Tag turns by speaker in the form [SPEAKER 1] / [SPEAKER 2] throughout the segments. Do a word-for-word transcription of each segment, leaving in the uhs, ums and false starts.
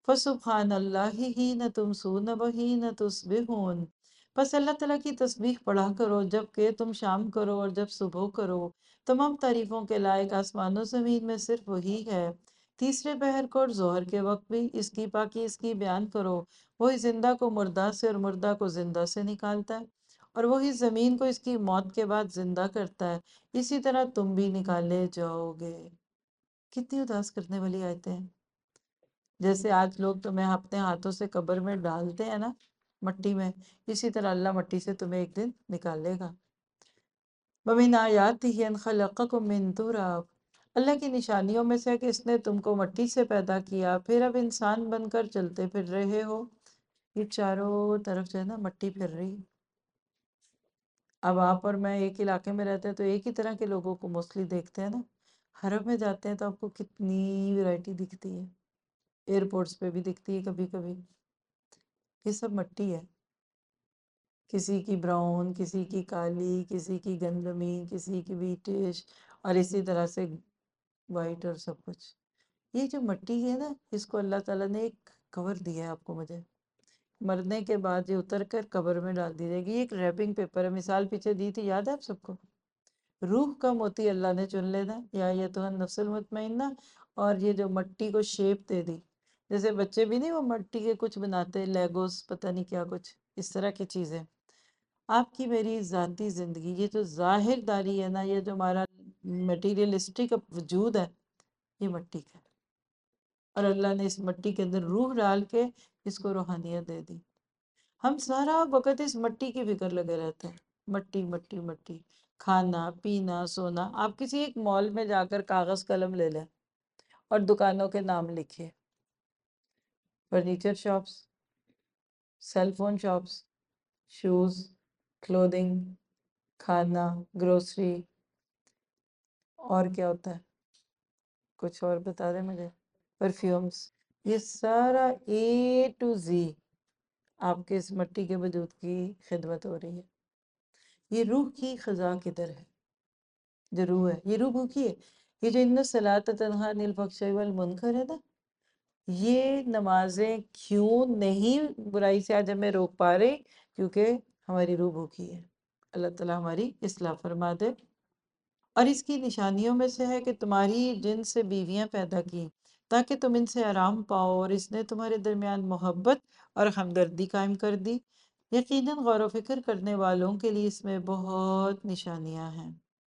[SPEAKER 1] فسبحان اللہ حین تمسون وحین تصبحون، پس اللہ تعالیٰ کی تسبیح پڑھا کرو جب کہ تم شام کرو اور جب صبح کرو، تمام تعریفوں کے لائق آسمان و زمین میں صرف وہی ہے۔ تیسرے پہر کو اور ظہر کے وقت بھی اس کی پاکی اس کی بیان کرو، وہی زندہ کو مردہ سے اور مردہ کو زندہ سے نکالتا ہے، اور وہی زمین کو اس کی موت کے بعد زندہ کرتا ہے، اسی طرح تم بھی نکالے جاؤ گے۔ کتنی اداس کرنے والی آیتیں ہیں۔ جیسے آج لوگ تمہیں اپنے ہاتھوں سے قبر میں ڈالتے ہیں نا، مٹی میں، اسی طرح اللہ مٹی سے تمہیں ایک دن نکالے گا۔ وَمِنْ آیَاتِهِ أَنْ خَلَقَكُم مِّن تُرَابٍ، اللہ کی نشانیوں میں سے کہ اس نے تم کو مٹی سے پیدا کیا، پھر اب انسان بن کر چلتے پھر رہے ہو۔ یہ چاروں طرف جو ہے نا مٹی پھر رہی۔ اب آپ اور میں ایک علاقے میں رہتے ہیں تو ایک ہی طرح کے لوگوں کو موسٹلی دیکھتے ہیں نا، حرم میں جاتے ہیں تو آپ کو کتنی ویرائٹی دکھتی ہے، ایئرپورٹس پہ بھی دکھتی ہے کبھی کبھی۔ یہ سب مٹی ہے، کسی کی براؤن، کسی کی کالی، کسی کی گندمی، کسی کی ویٹش، اور اسی طرح سے وائٹ اور سب کچھ۔ یہ جو مٹی ہے نا، اس کو اللہ تعالیٰ نے ایک کور دیا ہے آپ کو مجھے، مرنے کے بعد یہ اتر کر قبر میں ڈال دی جائے گی۔ یہ ایک ریپنگ پیپر ہے، مثال پیچھے دی تھی، یاد ہے آپ سب کو؟ روح کا موتی اللہ نے چن لینا، یا یہ تو نفس المطمئنہ، اور یہ جو مٹی کو شیپ دے دی، جیسے بچے بھی نہیں وہ مٹی کے کچھ بناتے، لیگوز پتہ نہیں کیا کچھ اس طرح کی چیزیں۔ آپ کی میری ذاتی زندگی، یہ جو ظاہر داری ہے نا، یہ جو ہمارا میٹیریلسٹک وجود ہے، یہ مٹی کا ہے، اور اللہ نے اس مٹی کے اندر روح ڈال کے اس کو روحانیت دے دی۔ ہم سارا وقت اس مٹی کی فکر لگے رہتے ہیں، مٹی مٹی مٹی، کھانا پینا سونا۔ آپ کسی ایک مال میں جا کر کاغذ قلم لے لیں اور دکانوں کے نام لکھیے، furniture shops, cell phone shops, shoes, clothing, کھانا، گروسری، اور کیا ہوتا ہے، کچھ اور بتا دیں مجھے، پرفیومز۔ یہ سارا اے ٹو زی آپ کے اس مٹی کے وجود کی خدمت ہو رہی ہے۔ یہ روح کی خزاں کدھر ہے؟ جو روح ہے، یہ روح بھوکی ہے۔ یہ جو ان الصلاۃ تنہی عن الفحشاء والمنکر ہے نا، یہ نمازیں کیوں نہیں برائی سے آج ہمیں روک پا رہے؟ کیونکہ ہماری روح بھوکی ہے۔ اللہ تعالیٰ ہماری اصلاح فرما دے۔ اور اس کی نشانیوں میں سے ہے کہ تمہاری جن سے بیویاں پیدا کی تاکہ تم ان سے آرام پاؤ، اور اس نے تمہارے درمیان محبت اور ہمدردی قائم کر دی۔ یقیناً غور و فکر کرنے والوں کے لیے اس میں بہت نشانیاں ہیں۔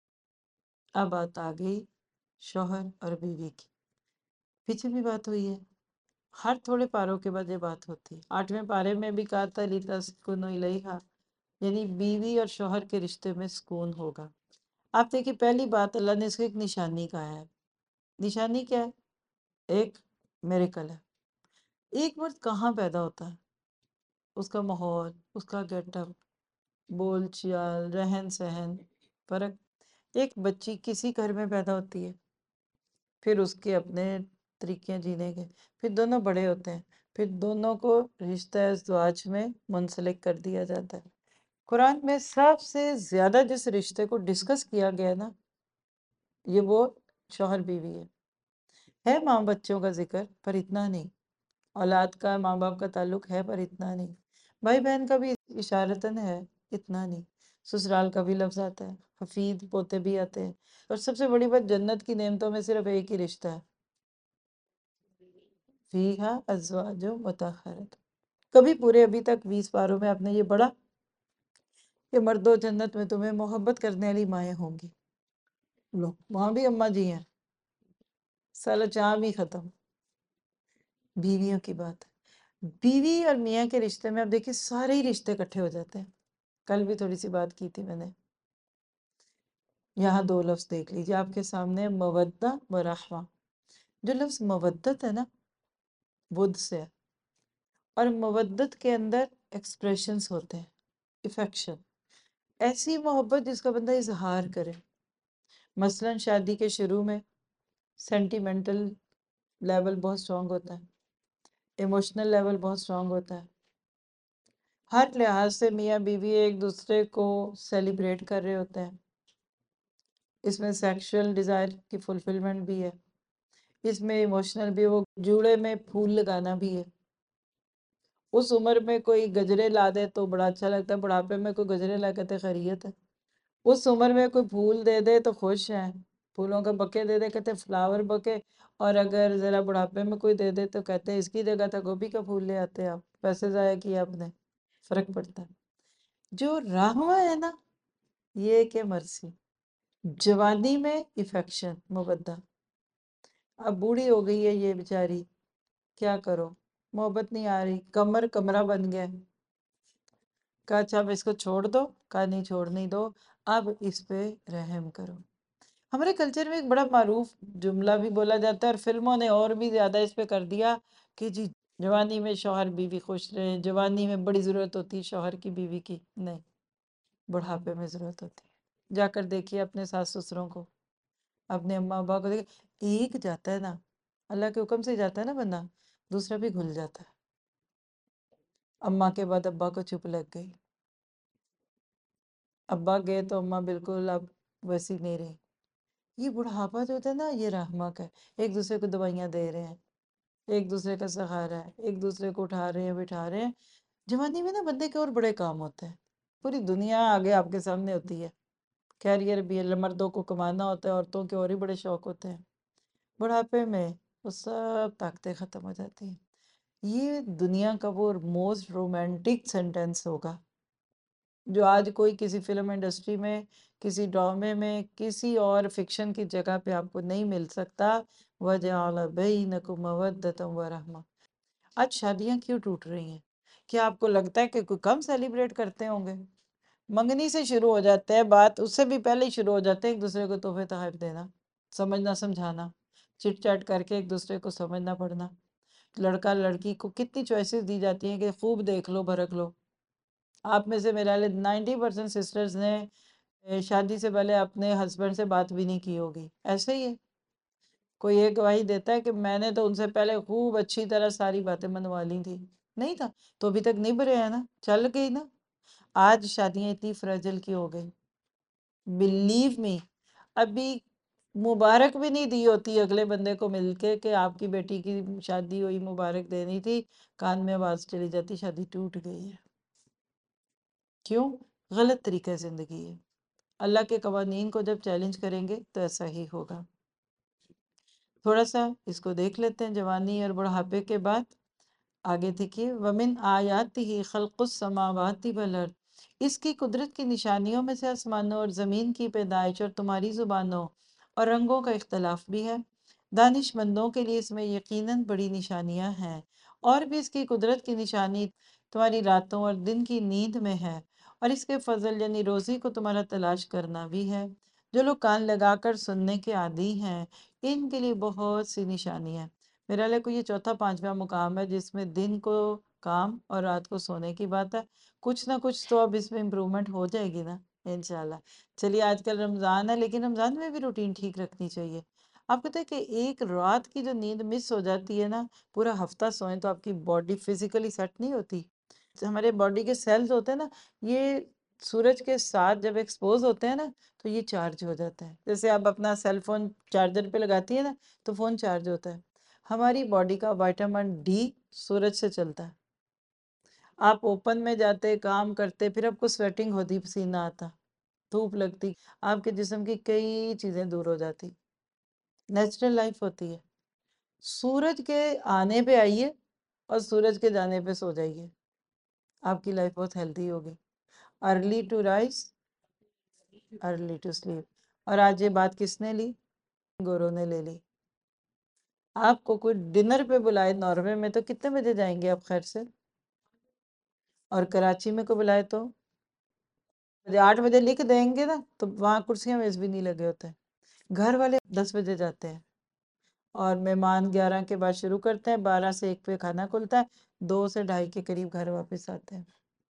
[SPEAKER 1] اب بات آ گئی شوہر اور بیوی کی، پیچھے بھی بات ہوئی ہے، ہر تھوڑے پاروں کے بعد یہ بات ہوتی ہے۔ آٹھویں پارے میں بھی کہا تھا لِتَسْكُنُوا إِلَيْهَا، یعنی بیوی اور شوہر کے رشتے میں سکون ہوگا۔ آپ دیکھیں پہلی بات اللہ نے اس کو ایک نشانی کہا ہے۔ نشانی کیا ہے؟ ایک میریکل ہے۔ ایک مرد کہاں پیدا ہوتا ہے؟ اس کا ماحول، اس کا گیٹ اپ، بول چال، رہن سہن، فرق۔ ایک بچی کسی گھر میں پیدا ہوتی ہے، پھر اس کے اپنے طریقے جینے کے، پھر دونوں بڑے ہوتے ہیں، پھر دونوں کو رشتہ ازدواج میں منسلک کر دیا جاتا ہے۔ قرآن میں سب سے زیادہ جس رشتے کو ڈسکس کیا گیا نا، یہ وہ شوہر بیوی ہے۔ ہے ماں بچوں کا ذکر پر اتنا نہیں، اولاد کا ماں باپ کا تعلق ہے پر اتنا نہیں، بھائی بہن کا بھی اشارتاً ہے، اتنا نہیں، سسرال کا بھی لفظ آتا ہے، حفید پوتے بھی آتے ہیں، اور سب سے بڑی بات جنت کی نعمتوں میں صرف ایک ہی رشتہ ہے، فیہا ازواج مطہرات۔ کبھی پورے ابھی تک بیس پاروں میں آپ نے یہ پڑھا کہ مردو جنت میں تمہیں محبت کرنے والی مائیں ہوں گی؟ لو وہاں بھی اماں جی ہیں، سالہ چام ہی ختم۔ بیویوں کی بات ہے، بیوی اور میاں کے رشتے میں اب دیکھیں سارے ہی رشتے اکٹھے ہو جاتے ہیں۔ کل بھی تھوڑی سی بات کی تھی میں نے، یہاں دو لفظ دیکھ لیجیے آپ کے سامنے، مودہ و رحمہ۔ جو لفظ مودت ہے نا، ود سے ہے، اور مودت کے اندر ایکسپریشنز ہوتے ہیں، افیکشن، ایسی محبت جس کا بندہ اظہار کرے۔ مثلاً شادی کے شروع میں سینٹیمنٹل لیول بہت سٹرونگ ہوتا ہے، ایموشنل لیول بہت سٹرونگ ہوتا ہے، ہر لحاظ سے میاں بیوی ایک دوسرے کو سیلیبریٹ کر رہے ہوتے ہیں، اس میں سیکشول ڈیزائر کی فلفلمنٹ بھی ہے، اس میں ایموشنل بھی، وہ جوڑے میں پھول لگانا بھی ہے۔ اس عمر میں کوئی گجرے لا دے تو بڑا اچھا لگتا ہے، بڑھاپے میں کوئی گجرے لا کے خیریت ہے۔ اس عمر میں کوئی پھول دے دے تو خوش ہیں، پھولوں کا بکے دے دے کہتے فلاور بکے، اور اگر ذرا بڑھاپے میں کوئی دے دے تو کہتے ہیں اس کی جگہ تھا گوبھی کا پھول لے آتے آپ، پیسے ضائع کیا آپ نے۔ فرق پڑتا ہے۔ جو رحمہ ہے نا، یہ کہ مرسی، جوانی میں افیکشن مبدہ، اب بوڑھی ہو گئی ہے یہ بیچاری، کیا کرو، محبت نہیں آ رہی، کمر کمرہ بن گیا، کہا اچھا اب اس کو چھوڑ دو، کہا نہیں چھوڑنے دو، اب اس پہ رحم کرو۔ ہمارے کلچر میں ایک بڑا معروف جملہ بھی بولا جاتا ہے، اور فلموں نے اور بھی زیادہ اس پہ کر دیا کہ جی جوانی میں شوہر بیوی خوش رہے، جوانی میں بڑی ضرورت ہوتی ہے شوہر کی بیوی کی، نہیں، بڑھاپے میں ضرورت ہوتی ہے۔ جا کر دیکھیے اپنے ساس سسروں کو، اپنے اماں ابا کو دیکھیں، ایک جاتا ہے نا، اللہ کے حکم سے جاتا ہے نا بندہ، دوسرا بھی گھل جاتا ہے۔ اماں کے بعد ابا کو چپ لگ گئی، ابا گئے تو اماں بالکل اب ویسی نہیں رہی۔ یہ بڑھاپا جو ہوتا ہے نا، یہ رحمت ہے، ایک دوسرے کو دوائیاں دے رہے ہیں، ایک دوسرے کا سہارا ہے، ایک دوسرے کو اٹھا رہے ہیں بٹھا رہے ہیں۔ جوانی میں نا بندے کے اور بڑے کام ہوتے ہیں، پوری دنیا آگے آپ کے سامنے ہوتی ہے، کیریئر بھی ہے، مردوں کو کمانا ہوتا ہے، عورتوں کے اور ہی بڑے شوق ہوتے ہیں۔ بڑھاپے میں وہ سب طاقتیں ختم ہو جاتی ہیں۔ یہ دنیا کا وہ موسٹ رومانٹک سینٹینس ہوگا جو آج کوئی کسی فلم انڈسٹری میں، کسی ڈرامے میں، کسی اور فکشن کی جگہ پہ آپ کو نہیں مل سکتا۔ وَجَعَلَ بَيْنَكُمْ مَوَدَّةً وَرَحْمَةً۔ آج شادیاں کیوں ٹوٹ رہی ہیں؟ کیا آپ کو لگتا ہے کہ کوئی کم سیلیبریٹ کرتے ہوں گے؟ منگنی سے شروع ہو جاتے ہیں، بات اس سے بھی پہلے ہی شروع ہو جاتے ہیں، ایک دوسرے کو تحفے تحائف دینا، سمجھنا سمجھانا، چٹ چاٹ کر کے ایک دوسرے کو سمجھنا پڑنا۔ لڑکا لڑکی کو کتنی چوائسز دی جاتی ہیں کہ خوب دیکھ لو بھرک لو۔ آپ میں سے میرا لئے نائنٹی پرسنٹ سسٹرز نے شادی سے پہلے اپنے ہسبینڈ سے بات بھی نہیں کی ہوگی، ایسے ہی ہے۔ کوئی ایک گواہی دیتا ہے کہ میں نے تو ان سے پہلے خوب اچھی طرح ساری باتیں منوا لی تھی، نہیں تھا تو ابھی تک نہیں بھرے ہیں نا، چل گئی نا۔ آج شادیاں اتنی فریجل کی ہو گئی، بلیو می، ابھی مبارک بھی نہیں دی ہوتی اگلے بندے کو مل کے کہ آپ کی بیٹی کی شادی ہوئی، مبارک دینی تھی، کان میں آواز چلی جاتی شادی ٹوٹ گئی ہے۔ کیوں؟ غلط طریقہ زندگی ہے۔ اللہ کے قوانین کو جب چیلنج کریں گے تو ایسا ہی ہوگا۔ تھوڑا سا اس کو دیکھ لیتے ہیں جوانی اور بڑھاپے کے بعد۔ آگے دیکھیے، وَمِنْ آیَاتِهِ خَلْقُ السَّمَاوَاتِ وَالْأَرْضِ، اس کی قدرت کی نشانیوں میں سے آسمانوں اور زمین کی پیدائش اور تمہاری زبانوں اور رنگوں کا اختلاف بھی ہے۔ دانش مندوں کے لیے اس میں یقیناً بڑی نشانیاں ہیں، اور بھی اس کی قدرت کی نشانی تمہاری راتوں اور دن کی نیند میں ہے، اور اس کے فضل یعنی روزی کو تمہارا تلاش کرنا بھی ہے۔ جو لوگ کان لگا کر سننے کے عادی ہیں، ان کے لیے بہت سی نشانی ہیں۔ میرا لے کو یہ چوتھا پانچواں مقام ہے جس میں دن کو کام اور رات کو سونے کی بات ہے۔ کچھ نہ کچھ تو اب اس میں امپرومنٹ ہو جائے گی نا، انشاءاللہ۔ چلیے، آج کل رمضان ہے لیکن رمضان میں بھی روٹین ٹھیک رکھنی چاہیے۔ آپ کہتے ہیں کہ ایک رات کی جو نیند مس ہو جاتی ہے نا، پورا ہفتہ سوئیں تو آپ کی باڈی فزیکلی سیٹ نہیں ہوتی۔ ہمارے باڈی کے سیلز ہوتے ہیں نا، یہ سورج کے ساتھ جب ایکسپوز ہوتے ہیں نا تو یہ چارج ہو جاتا ہے۔ جیسے آپ اپنا سیل فون چارجر پہ لگاتی ہیں نا تو فون چارج ہوتا ہے۔ ہماری باڈی کا وائٹامن ڈی سورج سے چلتا ہے۔ آپ اوپن میں جاتے، کام کرتے، پھر آپ کو سویٹنگ ہوتی، پسینہ آتا، دھوپ لگتی، آپ کے جسم کی کئی چیزیں دور ہو جاتی۔ نیچرل لائف ہوتی ہے۔ سورج کے آنے پہ آئیے اور سورج کے جانے پہ سو جائیے، آپ کی لائف بہت ہیلتھی ہوگی۔ Early to rise, early to sleep. اور آج یہ بات کس نے لی؟ گورو نے لے لی۔ آپ کو کوئی ڈنر پہ بلائے ناروے میں تو کتنے بجے جائیں گے آپ خیر سے؟ اور کراچی میں کو بلائے تو آٹھ بجے لکھ دیں گے نا، تو وہاں کرسیاں میز بھی نہیں لگے ہوتے۔ گھر والے دس بجے جاتے ہیں اور مہمان گیارہ کے بعد شروع کرتے ہیں، بارہ سے ایک پہ کھانا کھلتا ہے، دو سے ڈھائی کے قریب گھر واپس آتے ہیں۔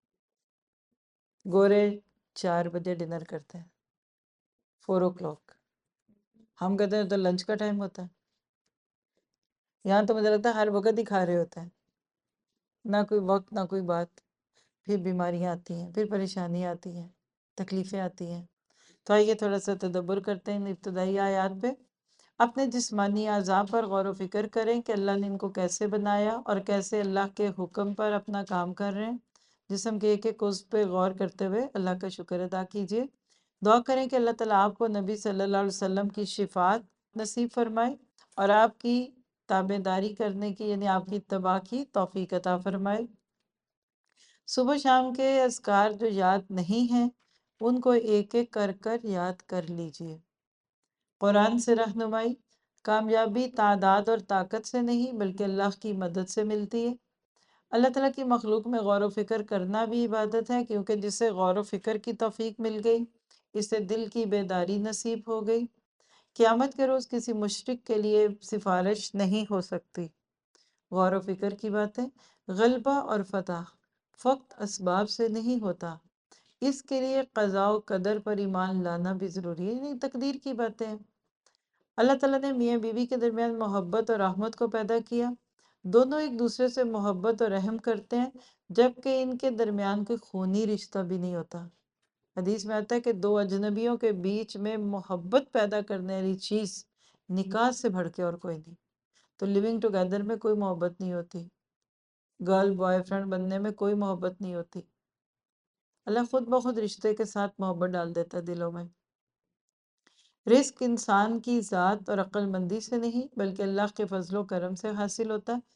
[SPEAKER 1] گورے چار بجے ڈنر کرتے ہیں، فور او کلاک۔ ہم کہتے ہیں تو لنچ کا ٹائم ہوتا ہے، یہاں تو مجھے لگتا ہے ہر وقت ہی کھا رہے ہوتے ہیں، نہ کوئی وقت نہ کوئی بات۔ پھر بیماریاں آتی ہیں، پھر پریشانیاں آتی ہیں، تکلیفیں آتی ہیں۔ تو آئیے تھوڑا سا تدبر کرتے ہیں ان ابتدائی آیات پہ۔ اپنے جسمانی اعضاء پر غور و فکر کریں کہ اللہ نے ان کو کیسے بنایا اور کیسے اللہ کے حکم پر اپنا کام کر رہے ہیں۔ جسم کے ایک ایک عضو پہ غور کرتے ہوئے اللہ کا شکر ادا کیجیے۔ دعا کریں کہ اللہ تعالیٰ آپ کو نبی صلی اللہ علیہ وسلم کی شفاعت نصیب فرمائے اور آپ کی تابع داری کرنے کی یعنی آپ کی اتباع کی توفیق عطا فرمائے۔ صبح شام کے اذکار جو یاد نہیں ہیں ان کو ایک ایک کر کر یاد کر لیجیے۔ قرآن سے رہنمائی، کامیابی تعداد اور طاقت سے نہیں بلکہ اللہ کی مدد سے ملتی ہے۔ اللہ تعالیٰ کی مخلوق میں غور و فکر کرنا بھی عبادت ہے، کیونکہ جسے غور و فکر کی توفیق مل گئی اسے دل کی بیداری نصیب ہو گئی۔ قیامت کے روز کسی مشرک کے لیے سفارش نہیں ہو سکتی۔ غور و فکر کی باتیں، غلبہ اور فتح فقط اسباب سے نہیں ہوتا، اس کے لیے قضاء و قدر پر ایمان لانا بھی ضروری ہے، یعنی تقدیر کی باتیں ہیں۔ اللہ تعالیٰ نے میاں بیوی کے درمیان محبت اور رحمت کو پیدا کیا۔ دونوں ایک دوسرے سے محبت اور رحم کرتے ہیں جبکہ ان کے درمیان کوئی خونی رشتہ بھی نہیں ہوتا۔ حدیث میں آتا ہے کہ دو اجنبیوں کے بیچ میں محبت پیدا کرنے والی چیز نکاح سے بڑھ کے اور کوئی نہیں۔ تو لیونگ ٹوگیدر میں کوئی محبت نہیں ہوتی، گرل بوائے فرینڈ بننے میں کوئی محبت نہیں ہوتی۔ اللہ خود بخود رشتے کے ساتھ محبت ڈال دیتا ہے دلوں میں۔ رزق انسان کی ذات اور عقل مندی سے نہیں بلکہ اللہ کے فضل و کرم سے حاصل ہوتا ہے۔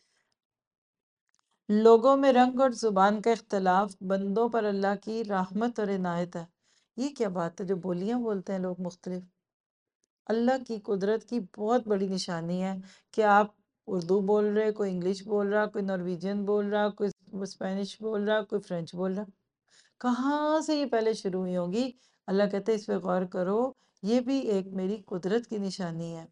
[SPEAKER 1] لوگوں میں رنگ اور زبان کا اختلاف بندوں پر اللہ کی رحمت اور عنایت ہے۔ یہ کیا بات ہے جو بولیاں بولتے ہیں لوگ مختلف؟ اللہ کی قدرت کی بہت بڑی نشانی ہے کہ آپ اردو بول رہے، کوئی انگلش بول رہا، کوئی نارویجین بول رہا، کوئی اسپینش بول رہا، کوئی فرینچ بول رہا۔ کہاں سے یہ پہلے شروع ہوئی ہوں گی؟ اللہ کہتے ہیں اس پہ غور کرو، یہ بھی ایک میری قدرت کی نشانی ہے۔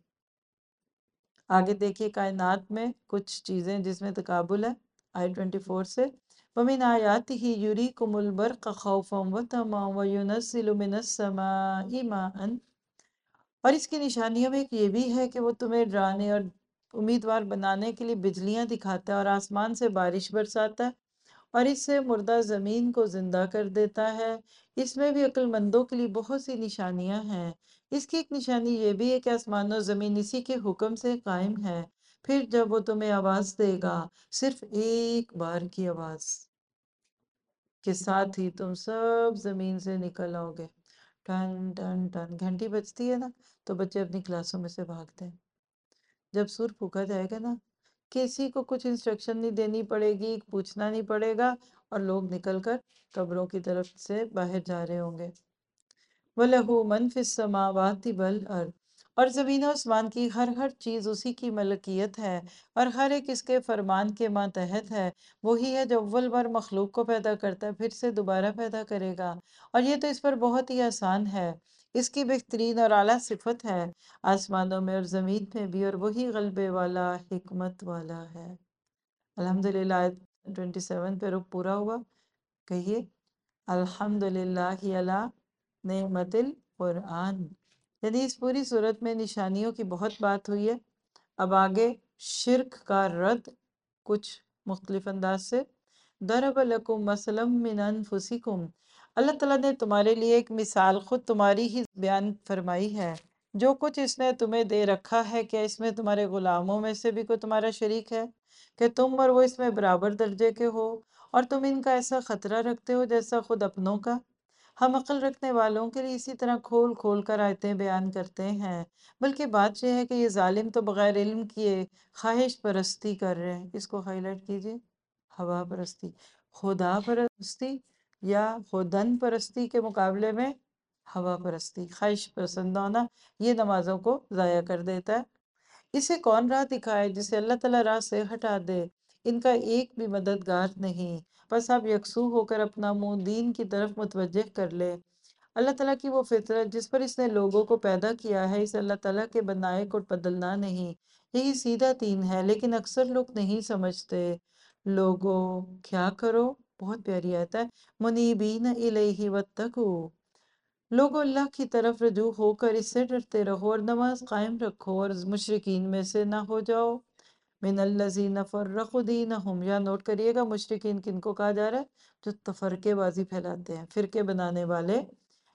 [SPEAKER 1] آگے دیکھیے کائنات میں کچھ چیزیں جس میں تقابل ہے، آیت ٹوئنٹی فور سے وَمِنْ آيَاتِهِ يُرِيكُمُ الْبَرْقَ خَوْفًا وَطَمَعًا وَيُنَزِّلُ مِنَ السَّمَاءِ مَاءً، اور اس کی نشانیوں میں ایک یہ بھی ہے کہ وہ تمہیں ڈرانے اور امیدوار بنانے کے لیے بجلیاں دکھاتا ہے اور آسمان سے بارش برساتا ہے اور اس سے مردہ زمین کو زندہ کر دیتا ہے۔ اس میں بھی عقل مندوں کے لیے بہت سی نشانیاں ہیں۔ اس کی ایک نشانی یہ بھی ہے کہ آسمان و زمین اسی کے حکم سے قائم ہے۔ پھر جب وہ تمہیں آواز دے گا، صرف ایک بار کی آواز کے ساتھ ہی تم سب زمین سے نکل آؤ گے۔ ٹن ٹن ٹن گھنٹی بجتی ہے نا تو بچے اپنی کلاسوں میں سے بھاگتے ہیں۔ جب سور پھونکا جائے گا نا، کسی کو کچھ انسٹرکشن نہیں دینی پڑے گی، پوچھنا نہیں پڑے گا اور لوگ نکل کر قبروں کی طرف سے باہر جا رہے ہوں گے۔ وَلَهُ مَنْ فِي السَّمَاوَاتِ وَالْأَرْضِ، اور زمین و آسمان کی ہر ہر چیز اسی کی ملکیت ہے اور ہر ایک اس کے فرمان کے ماتحت ہے۔ وہی ہے جو اول بار مخلوق کو پیدا کرتا ہے پھر سے دوبارہ پیدا کرے گا، اور یہ تو اس پر بہت ہی آسان ہے۔ اس کی بہترین اور اعلیٰ صفت ہے آسمانوں میں اور زمین میں بھی، اور وہی غلبے والا حکمت والا ہے۔ الحمدللہ آیت ٹوئنٹی سیون پہ رک پورا ہوا۔ کہیے الحمدللہ علی نعمت القرآن، یعنی اس پوری صورت میں نشانیوں کی بہت بات ہوئی ہے۔ اب آگے شرک کا رد کچھ مختلف انداز سے۔ ضرب لکم مثلا من انفسکم، اللہ تعالیٰ نے تمہارے لیے ایک مثال خود تمہاری ہی بیان فرمائی ہے۔ جو کچھ اس نے تمہیں دے رکھا ہے کیا اس میں تمہارے غلاموں میں سے بھی کوئی تمہارا شریک ہے کہ تم اور وہ اس میں برابر درجے کے ہو اور تم ان کا ایسا خطرہ رکھتے ہو جیسا خود اپنوں کا؟ ہم عقل رکھنے والوں کے لیے اسی طرح کھول کھول کر آیتیں بیان کرتے ہیں، بلکہ بات یہ ہے کہ یہ ظالم تو بغیر علم کیے خواہش پرستی کر رہے ہیں۔ اس کو ہائی لائٹ کیجئے، ہوا پرستی۔ خدا پرستی یا خودن پرستی کے مقابلے میں ہوا پرستی، خواہش پسند ہونا، یہ نمازوں کو ضائع کر دیتا ہے۔ اسے کون راہ دکھائے جسے اللہ تعالیٰ راہ سے ہٹا دے؟ ان کا ایک بھی مددگار نہیں، بس آپ یکسو ہو کر اپنا منہ دین کی طرف متوجہ کر لے۔ اللہ تعالیٰ کی وہ فطرت جس پر اس نے لوگوں کو پیدا کیا ہے، اس اللہ تعالیٰ کے بنائے کو بدلنا نہیں، یہی سیدھا دین ہے، لیکن اکثر لوگ نہیں سمجھتے۔ لوگوں کیا کرو، بہت پیاری آیت ہے، منیبین الیہ واتقوا، لوگوں اللہ کی طرف رجوع ہو کر اس سے ڈرتے رہو اور نماز قائم رکھو اور مشرکین میں سے نہ ہو جاؤ۔ من الذین فرقوا دینہم، یا نوٹ کریے گا مشرکین کن کو کہا جا رہا ہے؟ جو تفرقے بازی پھیلاتے ہیں، فرقے بنانے والے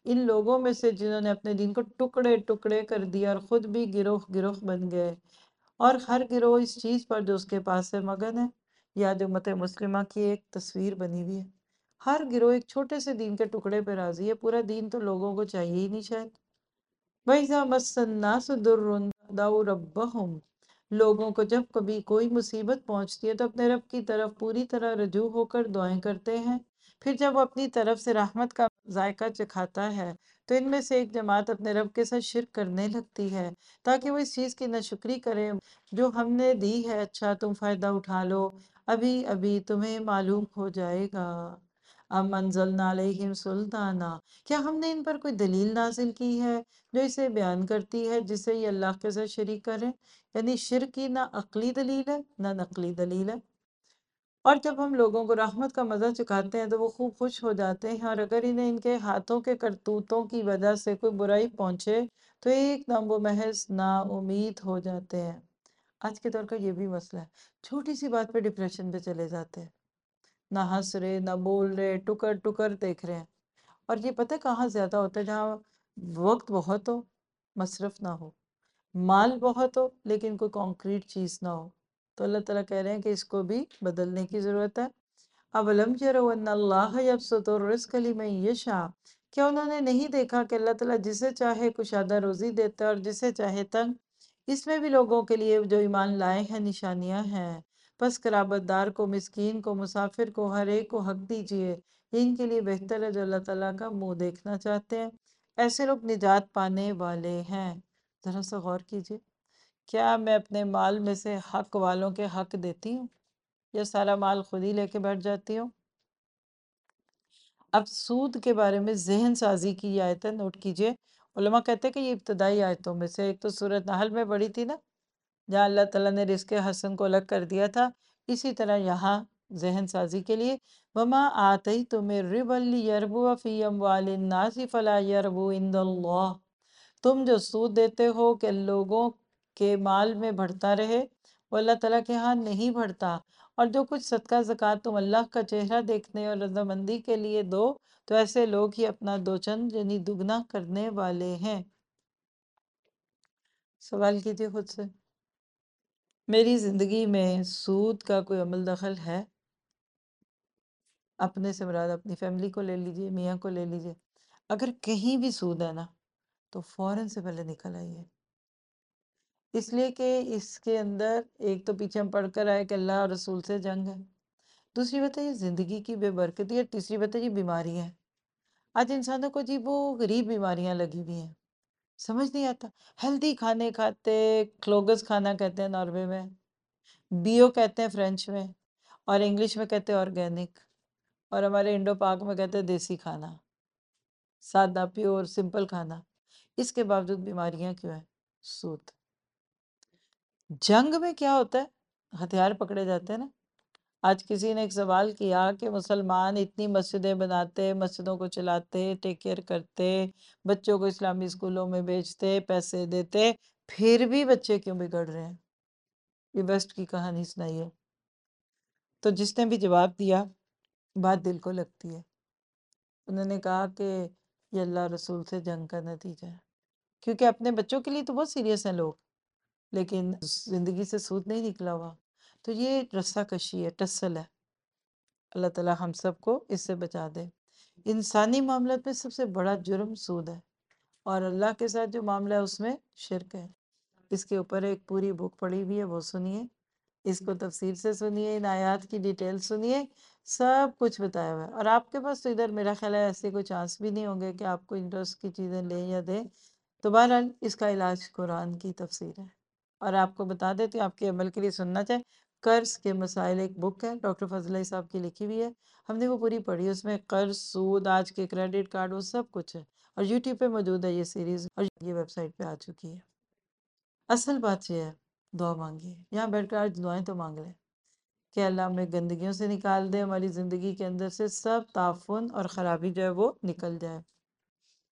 [SPEAKER 1] ان لوگوں میں سے جنہوں نے اپنے دین کو ٹکڑے ٹکڑے کر دیا اور خود بھی گروہ گروہ بن گئے، اور ہر گروہ اس چیز پر جو اس کے پاس سے مگن ہے۔ یاد امت مسلمہ کی ایک تصویر بنی ہوئی ہے، ہر گروہ ایک چھوٹے سے دین کے ٹکڑے پہ راضی ہے، پورا دین تو لوگوں کو چاہیے ہی نہیں شاید۔ وَإِذَا مَسَّ النَّاسَ ضُرٌّ دَعَوْا رَبَّهُمْ، لوگوں کو جب کبھی کوئی مصیبت پہنچتی ہے تو اپنے رب کی طرف پوری طرح رجوع ہو کر دعائیں کرتے ہیں، پھر جب وہ اپنی طرف سے رحمت کا ذائقہ چکھاتا ہے تو ان میں سے ایک جماعت اپنے رب کے ساتھ شرک کرنے لگتی ہے تاکہ وہ اس چیز کی ناشکری کرے جو ہم نے دی ہے۔ اچھا تم فائدہ اٹھا لو، ابھی ابھی تمہیں معلوم ہو جائے گا۔ ام انزلنا علیہم سلطانا، کیا ہم نے ان پر کوئی دلیل نازل کی ہے جو اسے بیان کرتی ہے جس سے یہ اللہ کے ساتھ شریک کریں؟ یعنی شرک کی نہ عقلی دلیل ہے نہ نقلی دلیل ہے۔ اور جب ہم لوگوں کو رحمت کا مزہ چکھاتے ہیں تو وہ خوب خوش ہو جاتے ہیں، اور اگر انہیں ان کے ہاتھوں کے کرتوتوں کی وجہ سے کوئی برائی پہنچے تو ایک دم وہ محض نا امید ہو جاتے ہیں۔ آج کے دور کا یہ بھی مسئلہ ہے، چھوٹی سی بات پہ ڈپریشن پہ چلے جاتے ہیں، نہ ہنس رہے نہ بول رہے، ٹکر ٹکر دیکھ رہے ہیں۔ اور یہ پتہ کہاں زیادہ ہوتا ہے؟ جہاں وقت بہت ہو مصرف نہ ہو، مال بہت ہو لیکن کوئی کانکریٹ چیز نہ ہو، تو اللہ تعالیٰ کہہ رہے ہیں کہ اس کو بھی بدلنے کی ضرورت ہے۔ اَوَلَمْ يَرَوْا أَنَّ اللَّهَ يَبْسُطُ الرِّزْقَ لِمَن يَشَاءُ، کیا انہوں نے نہیں دیکھا کہ اللہ تعالیٰ جسے چاہے کشادہ روزی دیتا ہے اور جسے چاہے تنگ؟ اس میں بھی لوگوں کے لیے جو ایمان لائے ہیں نشانیاں ہیں۔ پس قرابت دار کو، مسکین کو، مسافر کو، ہر ایک کو حق دیجیے، یہ ان کے لیے بہتر ہے جو اللہ تعالیٰ کا منہ دیکھنا چاہتے ہیں، ایسے لوگ نجات پانے والے ہیں۔ ذرا سا غور کیجیے، کیا میں اپنے مال میں سے حق والوں کے حق دیتی ہوں یا سارا مال خود ہی لے کے بیٹھ جاتی ہوں؟ اب سود کے بارے میں ذہن سازی کی یہ آیت ہے، نوٹ کیجیے۔ علماء کہتے ہیں کہ یہ ابتدائی آیتوں میں سے ایک تو سورۃ نحل میں پڑھی تھی نا، جہاں اللہ تعالیٰ نے رزق حسن کو الگ کر دیا تھا، اسی طرح یہاں ذہن سازی کے لیے وَمَا آتَيْتُم مِّن رِّبًا لِّيَرْبُوَ فِي أَمْوَالِ النَّاسِ فَلَا يَرْبُو عِندَ اللَّهِ، تم جو سود دیتے ہو کہ لوگوں کے مال میں بڑھتا رہے، وہ اللہ تعالیٰ کے ہاں نہیں بڑھتا، اور جو کچھ صدقہ زکوٰۃ تم اللہ کا چہرہ دیکھنے اور رضامندی کے لیے دو تو ایسے لوگ ہی اپنا دو چند یعنی دگنا کرنے والے ہیں۔ سوال کیجیے خود سے، میری زندگی میں سود کا کوئی عمل دخل ہے؟ اپنے سے مراد اپنی فیملی کو لے لیجئے، میاں کو لے لیجئے، اگر کہیں بھی سود ہے نا تو فوراً سے پہلے نکل آئیے، اس لیے کہ اس کے اندر ایک تو پیچھے ہم پڑھ کر آئے کہ اللہ اور رسول سے جنگ ہے، دوسری بات ہے یہ زندگی کی بے برکتی ہے، تیسری بات ہے یہ بیماریاں ہیں۔ آج انسانوں کو جی وہ غریب بیماریاں لگی ہوئی ہیں، سمجھ نہیں آتا، ہیلدی کھانے کھاتے، کلوگس کھانا کہتے ہیں ناروے میں، بیو کہتے ہیں فرینچ میں، اور انگلش میں کہتے ہیں آرگینک، اور ہمارے انڈو پاک میں کہتے ہیں دیسی کھانا، سادہ پیور سمپل کھانا، اس کے باوجود بیماریاں کیوں ہیں؟ سود۔ جنگ میں کیا ہوتا ہے؟ ہتھیار پکڑے جاتے ہیں نا۔ آج کسی نے ایک سوال کیا کہ مسلمان اتنی مسجدیں بناتے، مسجدوں کو چلاتے، ٹیک کیئر کرتے، بچوں کو اسلامی اسکولوں میں بیچتے، پیسے دیتے، پھر بھی بچے کیوں بگڑ رہے ہیں؟ یہ ویسٹ کی کہانی سنائی ہے۔ تو جس نے بھی جواب دیا بات دل کو لگتی ہے، انہوں نے کہا کہ یہ اللہ رسول سے جنگ کا نتیجہ ہے، کیونکہ اپنے بچوں کے لیے تو بہت سیریس ہیں لوگ، لیکن زندگی سے سود نہیں نکلا ہوا، تو یہ رسہ کشی ہے، ٹسل ہے۔ اللہ تعالیٰ ہم سب کو اس سے بچا دے۔ انسانی معاملات میں سب سے بڑا جرم سود ہے، اور اللہ کے ساتھ جو معاملہ ہے اس میں شرک ہے۔ اس کے اوپر ایک پوری بک پڑھی ہوئی ہے، وہ سنیے، اس کو تفسیر سے سنیے، ان آیات کی ڈیٹیل سنیے، سب کچھ بتایا ہوا ہے۔ اور آپ کے پاس تو ادھر میرا خیال ہے ایسے کوئی چانس بھی نہیں ہوں گے کہ آپ کو انٹرسٹ کی چیزیں لیں یا دیں، تو بہرحال اس کا علاج قرآن کی تفسیر ہے۔ اور آپ کو بتا دیتی ہوں، آپ کے عمل کے لیے سننا چاہیں، قرض کے مسائل ایک بک ہے، ڈاکٹر فضل علی صاحب کی لکھی ہوئی ہے، ہم نے وہ پوری پڑھی، اس میں قرض، سود، آج کے کریڈٹ کارڈ، وہ سب کچھ ہے، اور یوٹیوب پہ موجود ہے یہ سیریز، اور یہ ویب سائٹ پہ آ چکی ہے۔ اصل بات یہ ہے، دعا مانگیے، یہاں بیٹھ کر آج دعائیں تو مانگ لیں کہ اللہ ہمیں گندگیوں سے نکال دے، ہماری زندگی کے اندر سے سب تعفن اور خرابی جو ہے وہ نکل جائے۔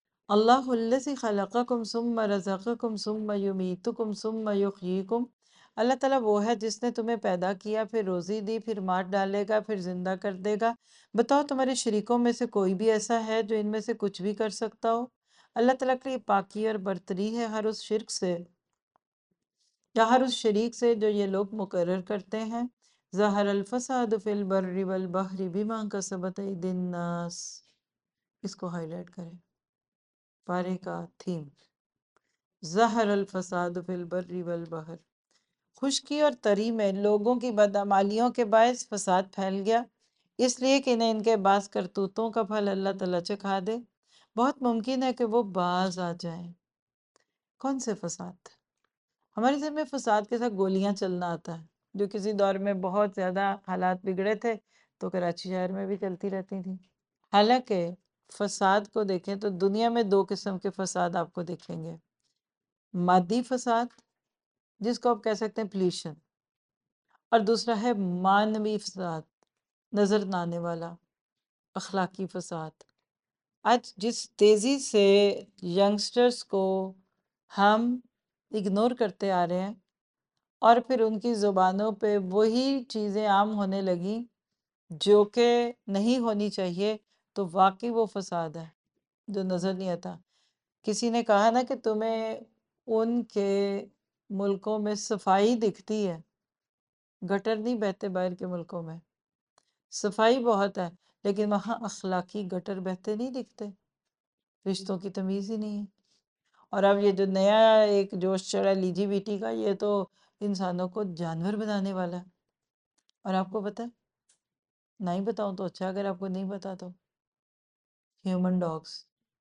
[SPEAKER 1] اللہ الذی خلقکم ثم رزقکم ثم یمیتکم ثم یحییکم اللہ تعالیٰ وہ ہے جس نے تمہیں پیدا کیا، پھر روزی دی، پھر مار ڈالے گا، پھر زندہ کر دے گا۔ بتاؤ تمہارے شریکوں میں سے کوئی بھی ایسا ہے جو ان میں سے کچھ بھی کر سکتا ہو؟ اللہ تعالیٰ کے لیے پاکی اور برتری ہے ہر اس شرک سے یا ہر اس شریک سے جو یہ لوگ مقرر کرتے ہیں۔ ظہر الفساد فی البر والبحر بما کسبت ایدی الناس۔ اس کو ہائی لائٹ کریں، پارے کا تھیم۔ ظہر الفساد فی البر والبحر، خشکی اور تری میں لوگوں کی بدعمالیوں کے باعث فساد پھیل گیا، اس لیے کہ انہیں ان کے بعض کرتوتوں کا پھل اللہ تعالیٰ چکھا دے۔ بہت ممکن ہے کہ وہ باز آ جائیں۔ کون سے فساد؟ ہمارے ذہن میں فساد کے ساتھ گولیاں چلنا آتا ہے، جو کسی دور میں بہت زیادہ حالات بگڑے تھے تو کراچی شہر میں بھی چلتی رہتی تھیں۔ حالانکہ فساد کو دیکھیں تو دنیا میں دو قسم کے فساد آپ کو دیکھیں گے۔ مادی فساد، جس کو آپ کہہ سکتے ہیں پلیوشن، اور دوسرا ہے معنوی فساد، نظر نہ آنے والا اخلاقی فساد۔ آج جس تیزی سے ینگسٹرز کو ہم اگنور کرتے آ رہے ہیں اور پھر ان کی زبانوں پہ وہی چیزیں عام ہونے لگیں جو کہ نہیں ہونی چاہیے، تو واقعی وہ فساد ہے جو نظر نہیں آتا۔ کسی نے کہا نا کہ تمہیں ان کے ملکوں میں صفائی دکھتی ہے، گٹر نہیں بہتے باہر کے ملکوں میں، صفائی بہت ہے، لیکن وہاں اخلاقی گٹر بہتے نہیں دکھتے، رشتوں کی تمیز ہی نہیں ہے۔ اور اب یہ جو نیا ایک جوش چڑھا لی جی بی ٹی کا، یہ تو انسانوں کو جانور بنانے والا ہے۔ اور آپ کو پتہ ہے، نہیں بتاؤں تو اچھا، اگر آپ کو نہیں پتا تو ہیومن ڈاگس،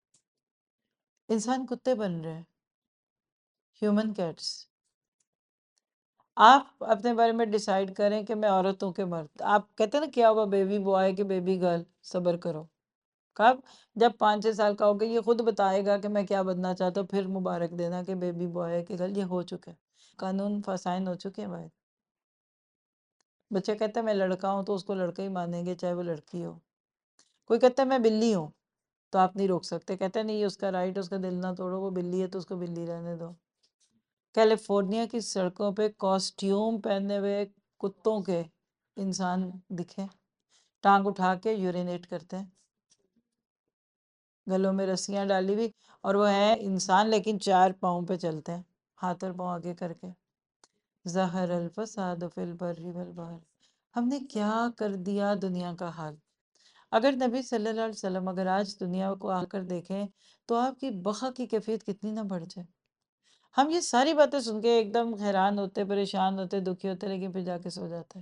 [SPEAKER 1] انسان کتے بن رہے ہیں، ہیومن کیٹس۔ آپ اپنے بارے میں ڈیسائیڈ کریں کہ میں عورتوں کے مرد، آپ کہتے ہیں نا کیا ہوا بیبی بوائے کہ بیبی گرل، صبر کرو، کب؟ جب پانچ چھ سال کا ہوگا یہ خود بتائے گا کہ میں کیا بننا چاہتا ہوں، پھر مبارک دینا کہ بیبی بوائے کہ گرل۔ یہ ہو چکا ہے، قانون فاسائن ہو چکے ہیں بھائی۔ بچے کہتے ہیں میں لڑکا ہوں تو اس کو لڑکا ہی مانیں گے چاہے وہ لڑکی ہو۔ کوئی کہتا ہے میں بلی ہوں تو آپ نہیں روک سکتے، کہتے ہیں نہیں اس کا رائٹ، اس کا دل نہ توڑو، وہ بلی ہے تو اس کو بلی رہنے دو۔ کیلیفورنیا کی سڑکوں پہ کاسٹیوم پہنے ہوئے کتوں کے انسان دکھیں، ٹانگ اٹھا کے یورینیٹ کرتے ہیں، گلوں میں رسیاں ڈالی ہوئی، اور وہ ہیں انسان لیکن چار پاؤں پہ چلتے ہیں، ہاتھ اور پاؤں آگے کر کے۔ ظہر الفساد فی البر والبحر۔ ہم نے کیا کر دیا دنیا کا حال؟ اگر نبی صلی اللہ علیہ وسلم اگر آج دنیا کو آ کر دیکھیں تو آپ کی بقا کی کیفیت کتنی نہ بڑھ جائے۔ ہم یہ ساری باتیں سن کے ایک دم حیران ہوتے، پریشان ہوتے، دکھی ہوتے، لیکن پھر جا کے سو جاتے ہیں۔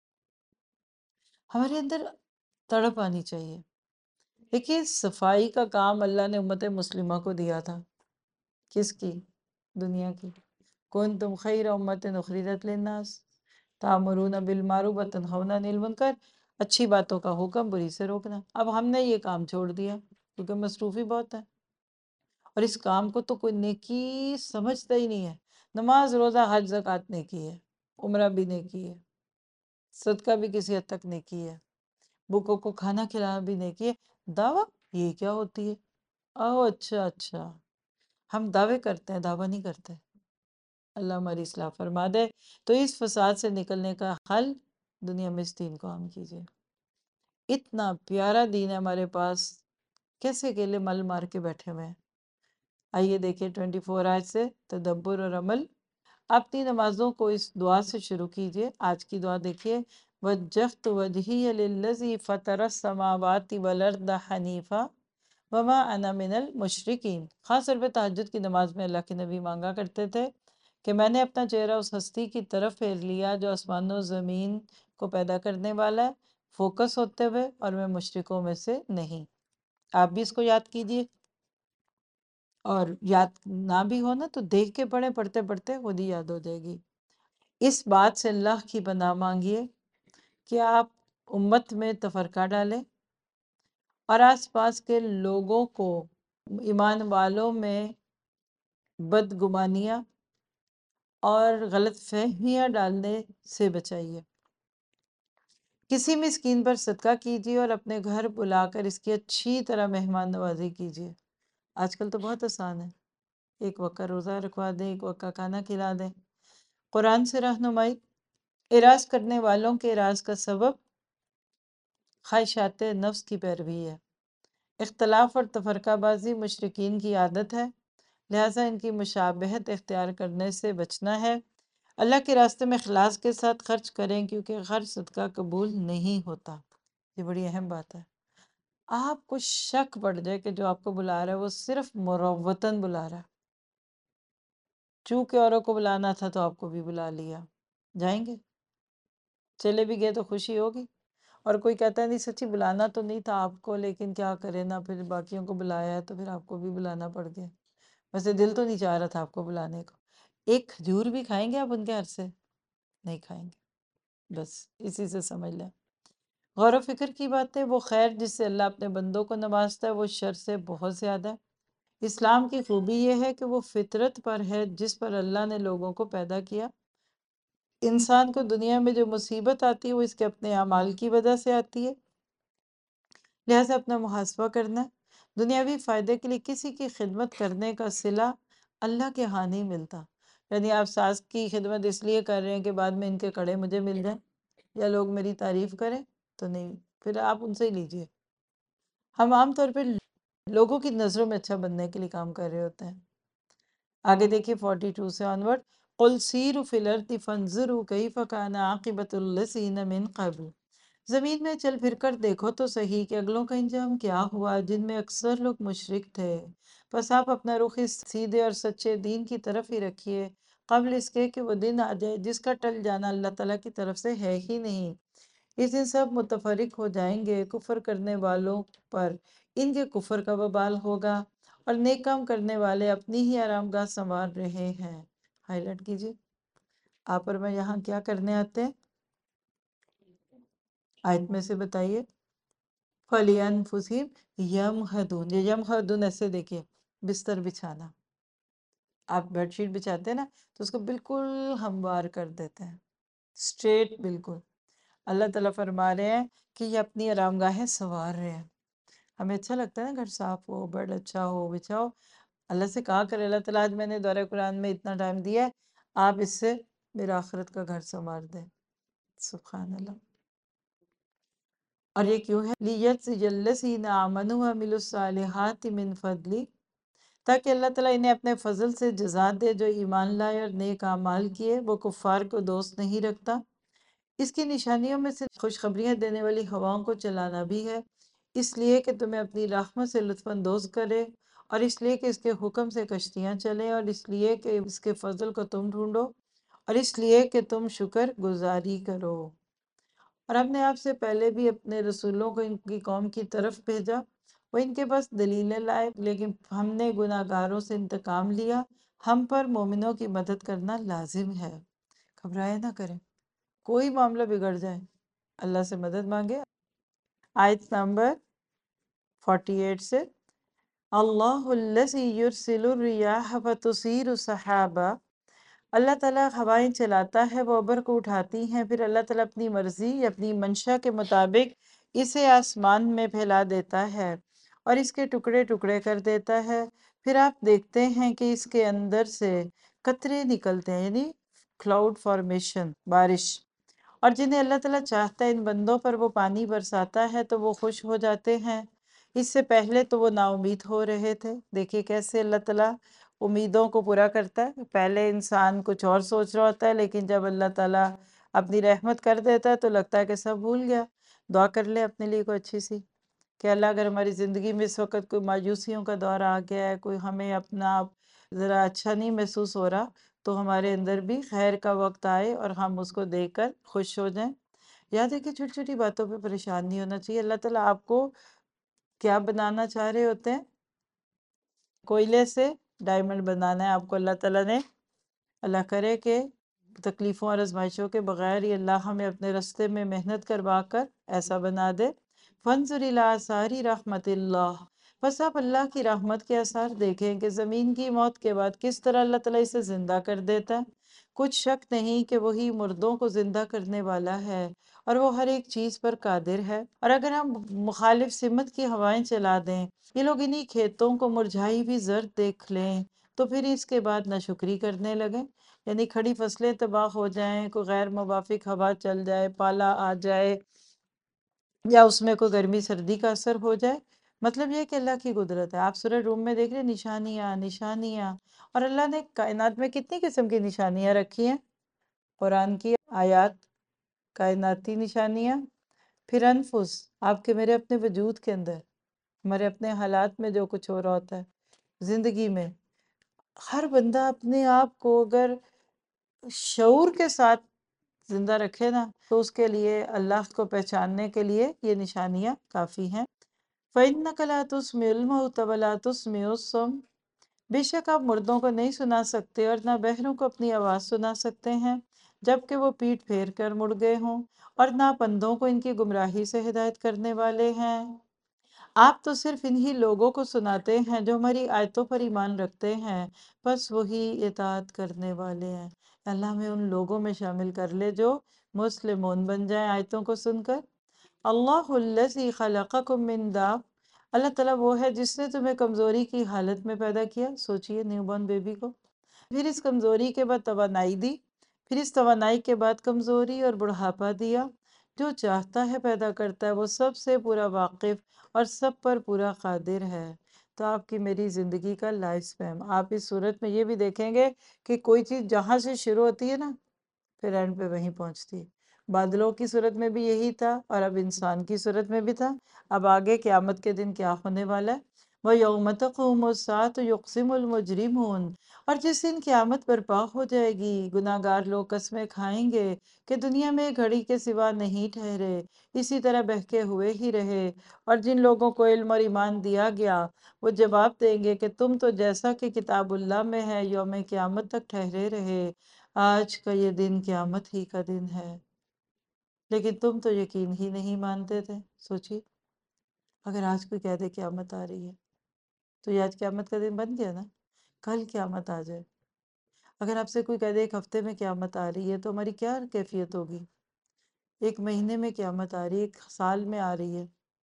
[SPEAKER 1] ہمارے اندر تڑپ آنی چاہیے۔ دیکھیے صفائی کا کام اللہ نے امت مسلمہ کو دیا تھا، کس کی؟ دنیا کی۔ کنتم خیر امت اخرجت للناس تأمرون بالمعروف وتنہون عن المنکر، اچھی باتوں کا حکم، بری سے روکنا۔ اب ہم نے یہ کام چھوڑ دیا کیونکہ مصروفی بہت ہے، اور اس کام کو تو کوئی نیکی سمجھتا ہی نہیں ہے۔ نماز روزہ حج زکوٰۃ نیکی ہے، عمرہ بھی نیکی ہے، صدقہ بھی کسی حد تک نیکی ہے، بھوکوں کو کھانا کھلانا بھی نیکی ہے۔ دعویٰ یہ کیا ہوتی ہے؟ اوہ اچھا اچھا، ہم دعوے کرتے ہیں، دعویٰ نہیں کرتے۔ اللہ ہماری اصلاح فرما دے۔ تو اس فساد سے نکلنے کا حل دنیا میں اس دین کو عام کیجیے۔ اتنا پیارا دین ہے ہمارے پاس، کیسے اکیلے مل مار کے بیٹھے ہوئے ہیں؟ آئیے دیکھیں ٹوینٹی فور آیت سے تدبر اور عمل۔ اپنی نمازوں کو اس دعا سے شروع کیجیے۔ آج کی دعا دیکھیے، وجہت وجہی للذی فطر السماوات والارض حنیفا وما انا من المشرکین۔ خاص طور پہ تہجد کی نماز میں اللہ کے نبی مانگا کرتے تھے کہ میں نے اپنا چہرہ اس ہستی کی طرف پھیر لیا جو آسمان و زمین کو پیدا کرنے والا ہے، فوکس ہوتے ہوئے، اور میں مشرکوں میں سے نہیں۔ آپ بھی اس کو یاد کیجیے، اور یاد نہ بھی ہو نا تو دیکھ کے پڑھیں، پڑھتے پڑھتے خود ہی یاد ہو جائے گی۔ اس بات سے اللہ کی پناہ مانگیے کہ آپ امت میں تفرقہ ڈالیں اور آس پاس کے لوگوں کو ایمان والوں میں بدگمانیاں اور غلط فہمیاں ڈالنے سے بچائیے۔ کسی مسکین پر صدقہ کیجیے اور اپنے گھر بلا کر اس کی اچھی طرح مہمان نوازی کیجیے۔ آج کل تو بہت آسان ہے، ایک وقت کا روزہ رکھوا دیں، ایک وقت کا کھانا کھلا دیں، قرآن سے رہنمائی، اعراض کرنے والوں کے اعراض کا سبب خواہشات نفس کی پیروی ہے۔ اختلاف اور تفرقہ بازی مشرکین کی عادت ہے، لہٰذا ان کی مشابہت اختیار کرنے سے بچنا ہے۔ اللہ کے راستے میں اخلاص کے ساتھ خرچ کریں کیونکہ خرچ صدقہ قبول نہیں ہوتا۔ یہ بڑی اہم بات ہے۔ آپ کو شک پڑ جائے کہ جو آپ کو بلا رہا ہے وہ صرف مروتاً بلا رہا ہے، چونکہ اوروں کو بلانا تھا تو آپ کو بھی بلا لیا، جائیں گے؟ چلے بھی گئے تو خوشی ہوگی۔ اور کوئی کہتا ہے نہیں سچی بلانا تو نہیں تھا آپ کو، لیکن کیا کرے نا، پھر باقیوں کو بلایا ہے تو پھر آپ کو بھی بلانا پڑ گیا۔ ویسے دل تو نہیں چاہ رہا تھا آپ کو بلانے کو۔ ایک کھجور بھی کھائیں گے آپ ان کے گھر سے؟ نہیں کھائیں گے۔ بس اسی سے سمجھ لیں۔ غور و فکر کی بات ہے، وہ خیر جس سے اللہ اپنے بندوں کو نوازتا ہے وہ شر سے بہت زیادہ ہے۔ اسلام کی خوبی یہ ہے کہ وہ فطرت پر ہے جس پر اللہ نے لوگوں کو پیدا کیا۔ انسان کو دنیا میں جو مصیبت آتی ہے وہ اس کے اپنے اعمال کی وجہ سے آتی ہے، لہٰذا اپنا محاسبہ کرنا ہے۔ دنیاوی فائدے کے لیے کسی کی خدمت کرنے کا صلہ اللہ کے ہاں نہیں ملتا۔ یعنی آپ ساس کی خدمت اس لیے کر رہے ہیں کہ بعد میں ان کے کڑے مجھے مل جائیں یا لوگ میری تعریف کریں، تو نہیں، پھر آپ ان سے ہی لیجئے۔ ہم عام طور پہ لوگوں کی نظروں میں اچھا بننے کے لیے کام کر رہے ہوتے ہیں۔ آگے دیکھیے فورٹی ٹو سے آنورڈ، قُلْ سِیرُوا فِی الْأَرْضِ فَانظُرُوا کَیْفَ کَانَ عَاقِبَةُ الَّذِینَ مِن قَبْلُ۔ زمین میں چل پھر کر دیکھو تو صحیح کہ اگلوں کا انجام کیا ہوا جن میں اکثر لوگ مشرک تھے۔ بس آپ اپنا رخ اس سیدھے اور سچے دین کی طرف ہی رکھیے، قبل اس کے کہ وہ دن آ جائے جس کا ٹل جانا اللہ تعالیٰ کی طرف سے ہے ہی نہیں۔ اس دن سب متفرق ہو جائیں گے، کفر کرنے والوں پر ان کے کفر کا وبال ہوگا اور نیک کام کرنے والے اپنی ہی آرام گاہ سنوار رہے ہیں۔ ہائی لائٹ کیجیے۔ آپ اور میں یہاں کیا کرنے آتے ہیں؟ آیت میں سے بتائیے۔ فَلِأَنفُسِهِمْ يَمْهَدُونَ، یہ یمہدون ایسے دیکھیے، بستر بچھانا۔ آپ بیڈ شیٹ بچھاتے ہیں نا تو اس کو بالکل ہموار کر دیتے ہیں، سٹریٹ بالکل۔ اللہ تعالیٰ فرما رہے ہیں کہ یہ اپنی آرام گاہیں سنوار رہے ہیں۔ ہمیں اچھا لگتا ہے نا گھر صاف ہو، بیڈ اچھا ہو، بچھاؤ۔ اللہ سے کہا کرے اللہ تعالیٰ آج میں نے دورہ قرآن میں اتنا ٹائم دیا ہے، آپ اس سے میرا آخرت کا گھر سنوار دیں۔ سبحان اللہ۔ اور یہ کیوں ہے؟ لِيَجْزِيَ الَّذِينَ آمَنُوا وَعَمِلُوا الصَّالِحَاتِ مِن فَضْلِهِ، تاکہ اللہ تعالیٰ انہیں اپنے فضل سے جزا دے جو ایمان لائے اور نیک اعمال کیے۔ وہ کفار کو دوست نہیں رکھتا۔ اس کی نشانیوں میں سے خوشخبریاں دینے والی ہواؤں کو چلانا بھی ہے، اس لیے کہ تمہیں اپنی رحمت سے لطف اندوز کرے، اور اس لیے کہ اس کے حکم سے کشتیاں چلیں، اور اس لیے کہ اس کے فضل کو تم ڈھونڈو، اور اس لیے کہ تم شکر گزاری کرو۔ اور ہم نے آپ سے پہلے بھی اپنے رسولوں کو ان کی قوم کی طرف بھیجا، وہ ان کے پاس دلیلیں لائے، لیکن ہم نے گناہ گاروں سے انتقام لیا۔ ہم پر مومنوں کی مدد کرنا لازم ہے۔ گھبرائے نہ کریں، کوئی معاملہ بگڑ جائے اللہ سے مدد مانگے۔ آیت نمبر فورٹی ایٹ سے، اللہ الذی یرسل الریاح فتثیر سحابا، اللہ تعالیٰ ہوائیں چلاتا ہے، وہ ابر کو اٹھاتی ہیں، پھر اللہ تعالیٰ اپنی مرضی یا اپنی منشا کے مطابق اسے آسمان میں پھیلا دیتا ہے اور اس کے ٹکڑے ٹکڑے کر دیتا ہے۔ پھر آپ دیکھتے ہیں کہ اس کے اندر سے قطرے نکلتے ہیں، یعنی کلاؤڈ فارمیشن، بارش، اور جنہیں اللہ تعالیٰ چاہتا ہے ان بندوں پر وہ پانی برساتا ہے تو وہ خوش ہو جاتے ہیں۔ اس سے پہلے تو وہ نا امید ہو رہے تھے۔ دیکھیے کیسے اللہ تعالیٰ امیدوں کو پورا کرتا ہے۔ پہلے انسان کچھ اور سوچ رہا ہوتا ہے، لیکن جب اللہ تعالیٰ اپنی رحمت کر دیتا ہے تو لگتا ہے کہ سب بھول گیا۔ دعا کر لے اپنے لیے کوئی اچھی سی کہ اللہ اگر ہماری زندگی میں اس وقت کوئی مایوسیوں کا دور آ گیا ہے، کوئی ہمیں اپنا آپ ذرا اچھا نہیں محسوس ہو رہا، تو ہمارے اندر بھی خیر کا وقت آئے اور ہم اس کو دیکھ کر خوش ہو جائیں۔ یاد ہے کہ چھوٹی چھوٹی باتوں پہ پریشان نہیں ہونا چاہیے۔ اللہ تعالیٰ آپ کو کیا بنانا چاہ رہے ہوتے ہیں؟ کوئلے سے ڈائمنڈ بنانا ہے آپ کو اللہ تعالیٰ نے۔ اللہ کرے کہ تکلیفوں اور آزمائشوں کے بغیر ہی اللہ ہمیں اپنے رستے میں محنت کروا کر ایسا بنا دے۔ فَانظُرْ إِلَىٰ آثَارِ رَحْمَتِ اللَّهِ، بس آپ اللہ کی رحمت کے آثار دیکھیں کہ زمین کی موت کے بعد کس طرح اللہ تعالیٰ اسے زندہ کر دیتا ہے۔ کچھ شک نہیں کہ وہی مردوں کو زندہ کرنے والا ہے اور وہ ہر ایک چیز پر قادر ہے۔ اور اگر ہم مخالف سمت کی ہوائیں چلا دیں، یہ لوگ انہی کھیتوں کو مرجھائی ہوئی زرد دیکھ لیں تو پھر اس کے بعد ناشکری کرنے لگیں، یعنی کھڑی فصلیں تباہ ہو جائیں، کوئی غیر موافق ہوا چل جائے، پالا آ جائے، یا اس میں کوئی گرمی سردی کا اثر ہو جائے، مطلب یہ کہ اللہ کی قدرت ہے۔ آپ سورہ روم میں دیکھ رہے ہیں نشانیاں نشانیاں، اور اللہ نے کائنات میں کتنی قسم کی نشانیاں رکھی ہیں، قرآن کی آیات، کائناتی نشانیاں، پھر انفس، آپ کے میرے اپنے وجود کے اندر، ہمارے اپنے حالات میں جو کچھ ہو رہا ہوتا ہے زندگی میں، ہر بندہ اپنے آپ کو اگر شعور کے ساتھ زندہ رکھے نا تو اس کے لیے اللہ کو پہچاننے کے لیے یہ نشانیاں کافی ہیں۔ فَإِنَّكَ لَا تُسْمِعُ الْمَوْتَ وَلَا تُسْمِعُ الصُّمَّ، بے شک آپ مردوں کو نہیں سنا سکتے اور نہ بہروں کو اپنی آواز سنا سکتے ہیں جبکہ وہ پیٹھ پھیر کر مڑ گئے ہوں، اور نہ بندوں کو ان کی گمراہی سے ہدایت کرنے والے ہیں۔ آپ تو صرف انہی لوگوں کو سناتے ہیں جو ہماری آیتوں پر ایمان رکھتے ہیں، بس وہی اطاعت کرنے والے ہیں۔ اللہ ہمیں ان لوگوں میں شامل کر لے جو مسلمون بن جائیں آیتوں کو سن کر۔ اللہ الذی خلقکم من داب، اللہ تعالیٰ وہ ہے جس نے تمہیں کمزوری کی حالت میں پیدا کیا، سوچئے نیو بورن بیبی کو، پھر اس کمزوری کے بعد توانائی دی، پھر اس توانائی کے بعد کمزوری اور بڑھاپا دیا، جو چاہتا ہے پیدا کرتا ہے، وہ سب سے پورا واقف اور سب پر پورا قادر ہے۔ تو آپ کی میری زندگی کا لائف سپیم، آپ اس صورت میں یہ بھی دیکھیں گے کہ کوئی چیز جہاں سے شروع ہوتی ہے نا پھر اینڈ پہ وہیں پہنچتی ہے۔ بادلوں کی صورت میں بھی یہی تھا، اور اب انسان کی صورت میں بھی تھا، اب آگے قیامت کے دن کیا ہونے والا ہے۔ وَيَوْمَ تَقُومُ السَّاعَةُ يُقْسِمُ الْمُجْرِمُونَ، اور جس دن قیامت برپا ہو جائے گی گناہ گار لوگ قسمیں کھائیں گے کہ دنیا میں گھڑی کے سوا نہیں ٹھہرے، اسی طرح بہکے ہوئے ہی رہے، اور جن لوگوں کو علم اور ایمان دیا گیا وہ جواب دیں گے کہ تم تو جیسا کہ کتاب اللہ میں ہے یوم قیامت تک ٹھہرے رہے، آج کا یہ دن قیامت ہی کا دن ہے، لیکن تم تو یقین ہی نہیں مانتے تھے۔ سوچیے اگر آج کوئی کہہ دے قیامت آ رہی ہے تو یہ آج قیامت کا دن بن گیا نا، کل قیامت آ جائے۔ اگر آپ سے کوئی کہہ دے ایک ہفتے میں قیامت آ رہی ہے تو ہماری کیا کیفیت ہوگی؟ ایک مہینے میں قیامت آ رہی ہے، ایک سال میں آ رہی ہے۔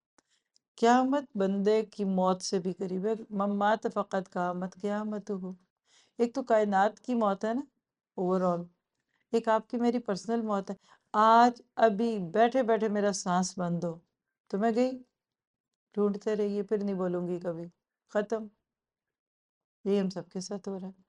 [SPEAKER 1] قیامت بندے کی موت سے بھی قریب ہے، من مات فقط قامت قیامت ہو۔ ایک تو کائنات کی موت ہے نا اوور آل، ایک آپ کی میری پرسنل موت ہے۔ آج ابھی بیٹھے بیٹھے میرا سانس بند ہو تو میں گئی، ڈھونڈتے رہیے، پھر نہیں بولوں گی کبھی، ختم۔ یہ ہم سب کے ساتھ ہو رہا ہے۔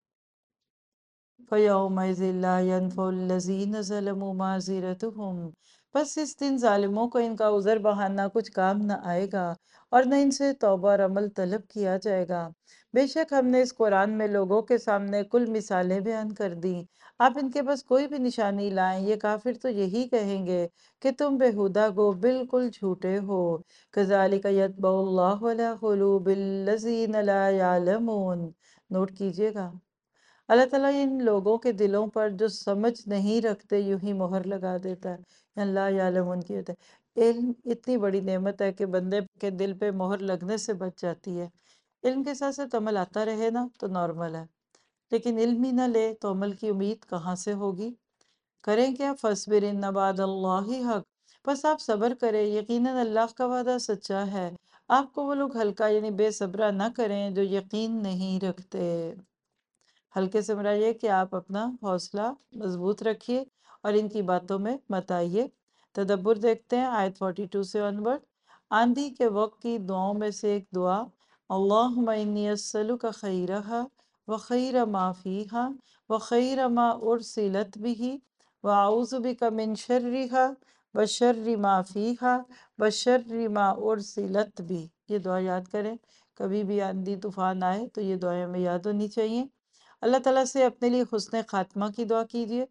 [SPEAKER 1] فَيَوْمَئِذٍ لَا يَنْفَعُ الَّذِينَ ظَلَمُوا مَعْذِرَتُهُمْ، بس اس دن ظالموں کو ان کا عذر بہانہ کچھ کام نہ آئے گا، اور نہ ان سے توبہ اور عمل طلب کیا جائے گا۔ بے شک ہم نے اس قرآن میں لوگوں کے سامنے کل مثالیں بیان کر دیں، آپ ان کے پاس کوئی بھی نشانی لائیں، یہ کافر تو یہی کہیں گے کہ تم بےہودہ گو، بالکل جھوٹے ہو۔ كَذَلِكَ يَطْبَعُ اللَّهُ عَلَىٰ قُلُوبِ الَّذِينَ لَا يَعْلَمُونَ، نوٹ کیجئے گا، اللہ تعالیٰ ان لوگوں کے دلوں پر جو سمجھ نہیں رکھتے یوں ہی مہر لگا دیتا ہے۔ اللہ یعلمون کی ہوتا ہے، علم اتنی بڑی نعمت ہے کہ بندے کے دل پہ مہر لگنے سے بچ جاتی ہے۔ علم کے ساتھ ساتھ عمل آتا رہے نا تو نارمل ہے، لیکن علم ہی نہ لے تو عمل کی امید کہاں سے ہوگی؟ کریں کیا؟ فَاصْبِرْ إِنَّ وَعْدَ اللَّهِ حق، بس آپ صبر کریں، یقیناً اللہ کا وعدہ سچا ہے۔ آپ کو وہ لوگ ہلکا یعنی بے صبرا نہ کریں جو یقین نہیں رکھتے۔ ہلکے سے مراد یہ کہ آپ اپنا حوصلہ مضبوط رکھیے اور ان کی باتوں میں مت آئیے۔ تدبر دیکھتے ہیں آیت بائیس سے آنورڈ۔ آندھی کے وقت کی دعاؤں میں سے ایک دعا، اللہم انی اسألک خیرہا وخیر ما فیہا وخیر ما ارسلت بھی واعوذ بک من شرہا وشر ما فیہا وشر ما ارسلت بھی۔ یہ دعا یاد کریں، کبھی بھی آندھی طوفان آئے تو یہ دعائیں ہمیں یاد ہونی چاہیے۔ اللہ تعالیٰ سے اپنے لیے حسن خاتمہ کی دعا کیجیے،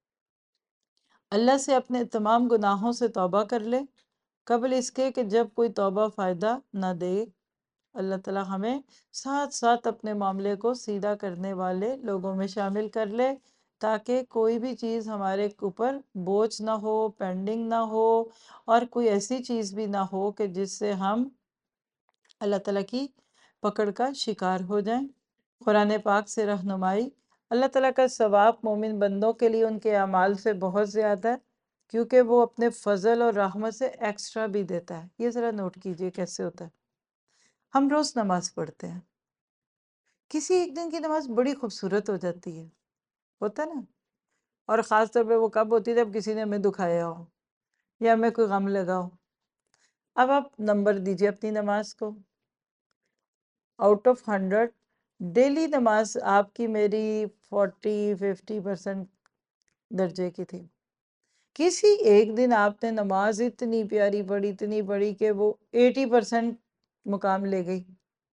[SPEAKER 1] اللہ سے اپنے تمام گناہوں سے توبہ کر لے قبل اس کے کہ جب کوئی توبہ فائدہ نہ دے۔ اللہ تعالیٰ ہمیں ساتھ ساتھ اپنے معاملے کو سیدھا کرنے والے لوگوں میں شامل کر لے، تاکہ کوئی بھی چیز ہمارے اوپر بوجھ نہ ہو، پینڈنگ نہ ہو، اور کوئی ایسی چیز بھی نہ ہو کہ جس سے ہم اللہ تعالیٰ کی پکڑ کا شکار ہو جائیں۔ قرآن پاک سے رہنمائی، اللہ تعالیٰ کا ثواب مومن بندوں کے لیے ان کے اعمال سے بہت زیادہ ہے، کیونکہ وہ اپنے فضل اور رحمت سے ایکسٹرا بھی دیتا ہے۔ یہ ذرا نوٹ کیجئے کیسے ہوتا ہے۔ ہم روز نماز پڑھتے ہیں، کسی ایک دن کی نماز بڑی خوبصورت ہو جاتی ہے، ہوتا ہے نا؟ اور خاص طور پہ وہ کب ہوتی ہے جب کسی نے ہمیں دکھایا ہو یا ہمیں کوئی غم لگا ہو۔ اب آپ نمبر دیجئے اپنی نماز کو، آؤٹ آف ہنڈریڈ ڈیلی نماز آپ کی میری فورٹی ففٹی پرسنٹ درجے کی تھی۔ کسی ایک دن آپ نے نماز اتنی پیاری پڑھی اتنی پڑھی کہ وہ ایٹی پرسنٹ مقام لے گئی۔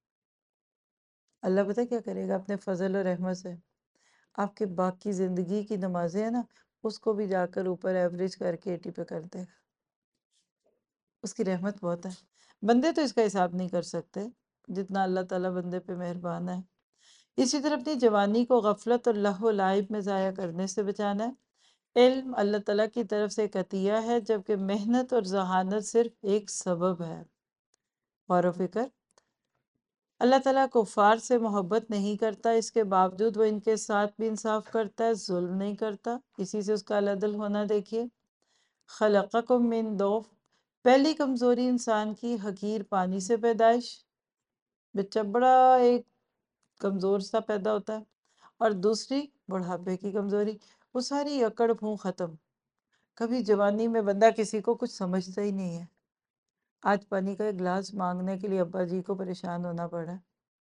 [SPEAKER 1] اللہ پتہ کیا کرے گا اپنے فضل و رحمت سے؟ آپ کے باقی زندگی کی نمازیں ہیں نا، اس کو بھی جا کر اوپر ایوریج کر کے ایٹی پہ کر دے گا۔ اس کی رحمت بہت ہے، بندے تو اس کا حساب نہیں کر سکتے جتنا اللہ تعالیٰ بندے پہ مہربان ہے۔ اسی طرح اپنی جوانی کو غفلت اور لہو و لعب میں ضائع کرنے سے بچانا ہے۔ علم اللہ تعالیٰ کی طرف سے ایک عطیہ ہے، جبکہ محنت اور ذہانت صرف ایک سبب ہے۔ غور و فکر، اللہ تعالیٰ کفار سے محبت نہیں کرتا، اس کے باوجود وہ ان کے ساتھ بھی انصاف کرتا ہے، ظلم نہیں کرتا۔ اسی سے اس کا العدل ہونا دیکھیے۔ خلقکم من ضعف، پہلی کمزوری انسان کی حقیر پانی سے پیدائش، بچہ بڑا ایک کمزور سا پیدا ہوتا ہے، اور دوسری بڑھاپے کی کمزوری، وہ ساری اکڑ پھون ختم۔ کبھی جوانی میں بندہ کسی کو کچھ سمجھتا ہی نہیں ہے، آج پانی کا ایک گلاس مانگنے کے لیے ابا جی کو پریشان ہونا پڑا ہے۔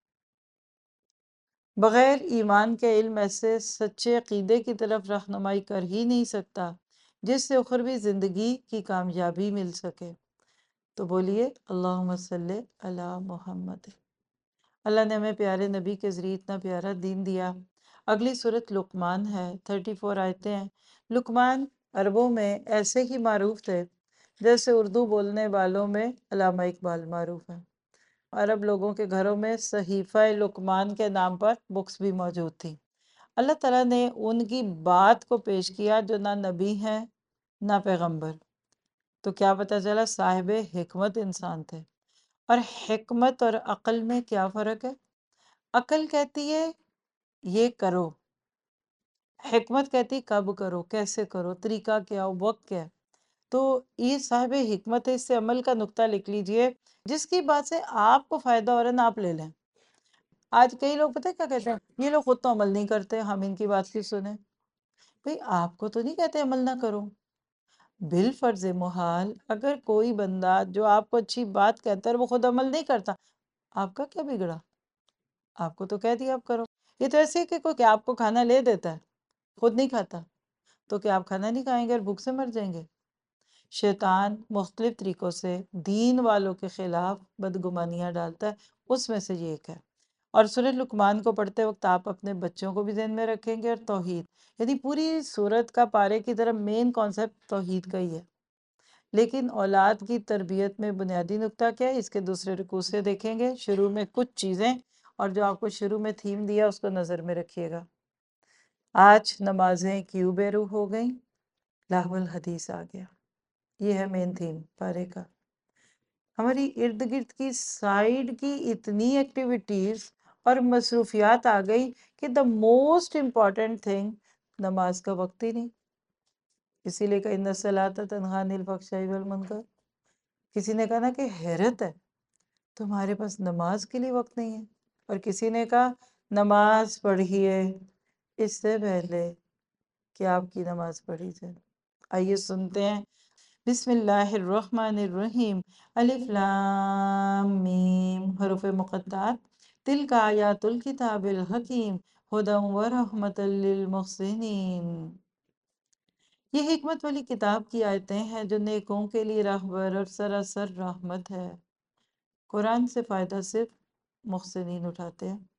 [SPEAKER 1] بغیر ایمان کے علم ایسے سچے عقیدے کی طرف رہنمائی کر ہی نہیں سکتا جس سے اخروی زندگی کی کامیابی مل سکے۔ تو بولیے اللہم صلی علی محمد۔ اللہ نے ہمیں پیارے نبی کے ذریعے اتنا پیارا دین دیا۔ اگلی سورت لقمان ہے، تھرٹی فور آیتیں ہیں۔ لقمان عربوں میں ایسے ہی معروف تھے جیسے اردو بولنے والوں میں علامہ اقبال معروف ہیں۔ عرب لوگوں کے گھروں میں صحیفہ لقمان کے نام پر بکس بھی موجود تھی۔ اللہ تعالیٰ نے ان کی بات کو پیش کیا جو نہ نبی ہیں نہ پیغمبر، تو کیا پتہ چلا صاحب حکمت انسان تھے۔ اور حکمت اور عقل میں کیا فرق ہے؟ عقل کہتی ہے یہ کرو، حکمت کہتی کب کرو، کیسے کرو، طریقہ کیا ہو، وقت کیا ہے۔ تو یہ صاحب حکمت ہے، اس سے عمل کا نقطہ لکھ لیجئے، جس کی بات سے آپ کو فائدہ ہو رہا ہے نا آپ لے لیں۔ آج کئی لوگ پتہ ہے کیا کہتے ہیں، یہ لوگ خود تو عمل نہیں کرتے، ہم ان کی بات کی سنیں۔ بھئی آپ کو تو نہیں کہتے عمل نہ کرو، بالفرض محال اگر کوئی بندہ جو آپ کو اچھی بات کہتا ہے وہ خود عمل نہیں کرتا، آپ کا کیا بگڑا؟ آپ کو تو کہہ دیا آپ کرو۔ یہ تو ایسے ہے کہ کوئی کہ آپ کو کھانا لے دیتا ہے، خود نہیں کھاتا، تو کیا آپ کھانا نہیں کھائیں گے اور بھوک سے مر جائیں گے؟ شیطان مختلف طریقوں سے دین والوں کے خلاف بدگمانیاں ڈالتا ہے، اس میں سے یہ ایک ہے۔ اور سورۃ لقمان کو پڑھتے وقت آپ اپنے بچوں کو بھی ذہن میں رکھیں گے، اور توحید، یعنی پوری سورت کا پارے کی طرف مین کانسیپٹ توحید کا ہی ہے۔ لیکن اولاد کی تربیت میں بنیادی نقطہ کیا ہے، اس کے دوسرے رکوع سے دیکھیں گے۔ شروع میں کچھ چیزیں، اور جو آپ کو شروع میں تھیم دیا اس کو نظر میں رکھیے گا۔ آج نمازیں کیوں بے روح ہو گئیں؟ لہو الحدیث آ گیا، یہ ہے مین تھیم پارے کا۔ ہماری ارد گرد کی سائیڈ کی اتنی ایکٹیویٹیز اور مصروفیات آ گئی کہ دا موسٹ امپورٹنٹ تھنگ نماز کا وقت ہی نہیں۔ اسی لیے کہ ان الصلاۃ تنہی عن الفحشاء والمنکر۔ کسی نے کہا نا کہ حیرت ہے تمہارے پاس نماز کے لیے وقت نہیں ہے، اور کسی نے کہا نماز پڑھیے اس سے پہلے کہ آپ کی نماز پڑھی جائے۔ آئیے سنتے ہیں، بسم اللہ الرحمن الرحیم، الف لام میم، حروف مقطعات، تلک آیات الکتاب الحکیم، ھدی ورحمۃ للمحسنین۔ یہ حکمت والی کتاب کی آیتیں ہیں جو نیکوں کے لیے راہبر اور سراسر رحمت ہے۔ قرآن سے فائدہ صرف محسنین اٹھاتے ہیں۔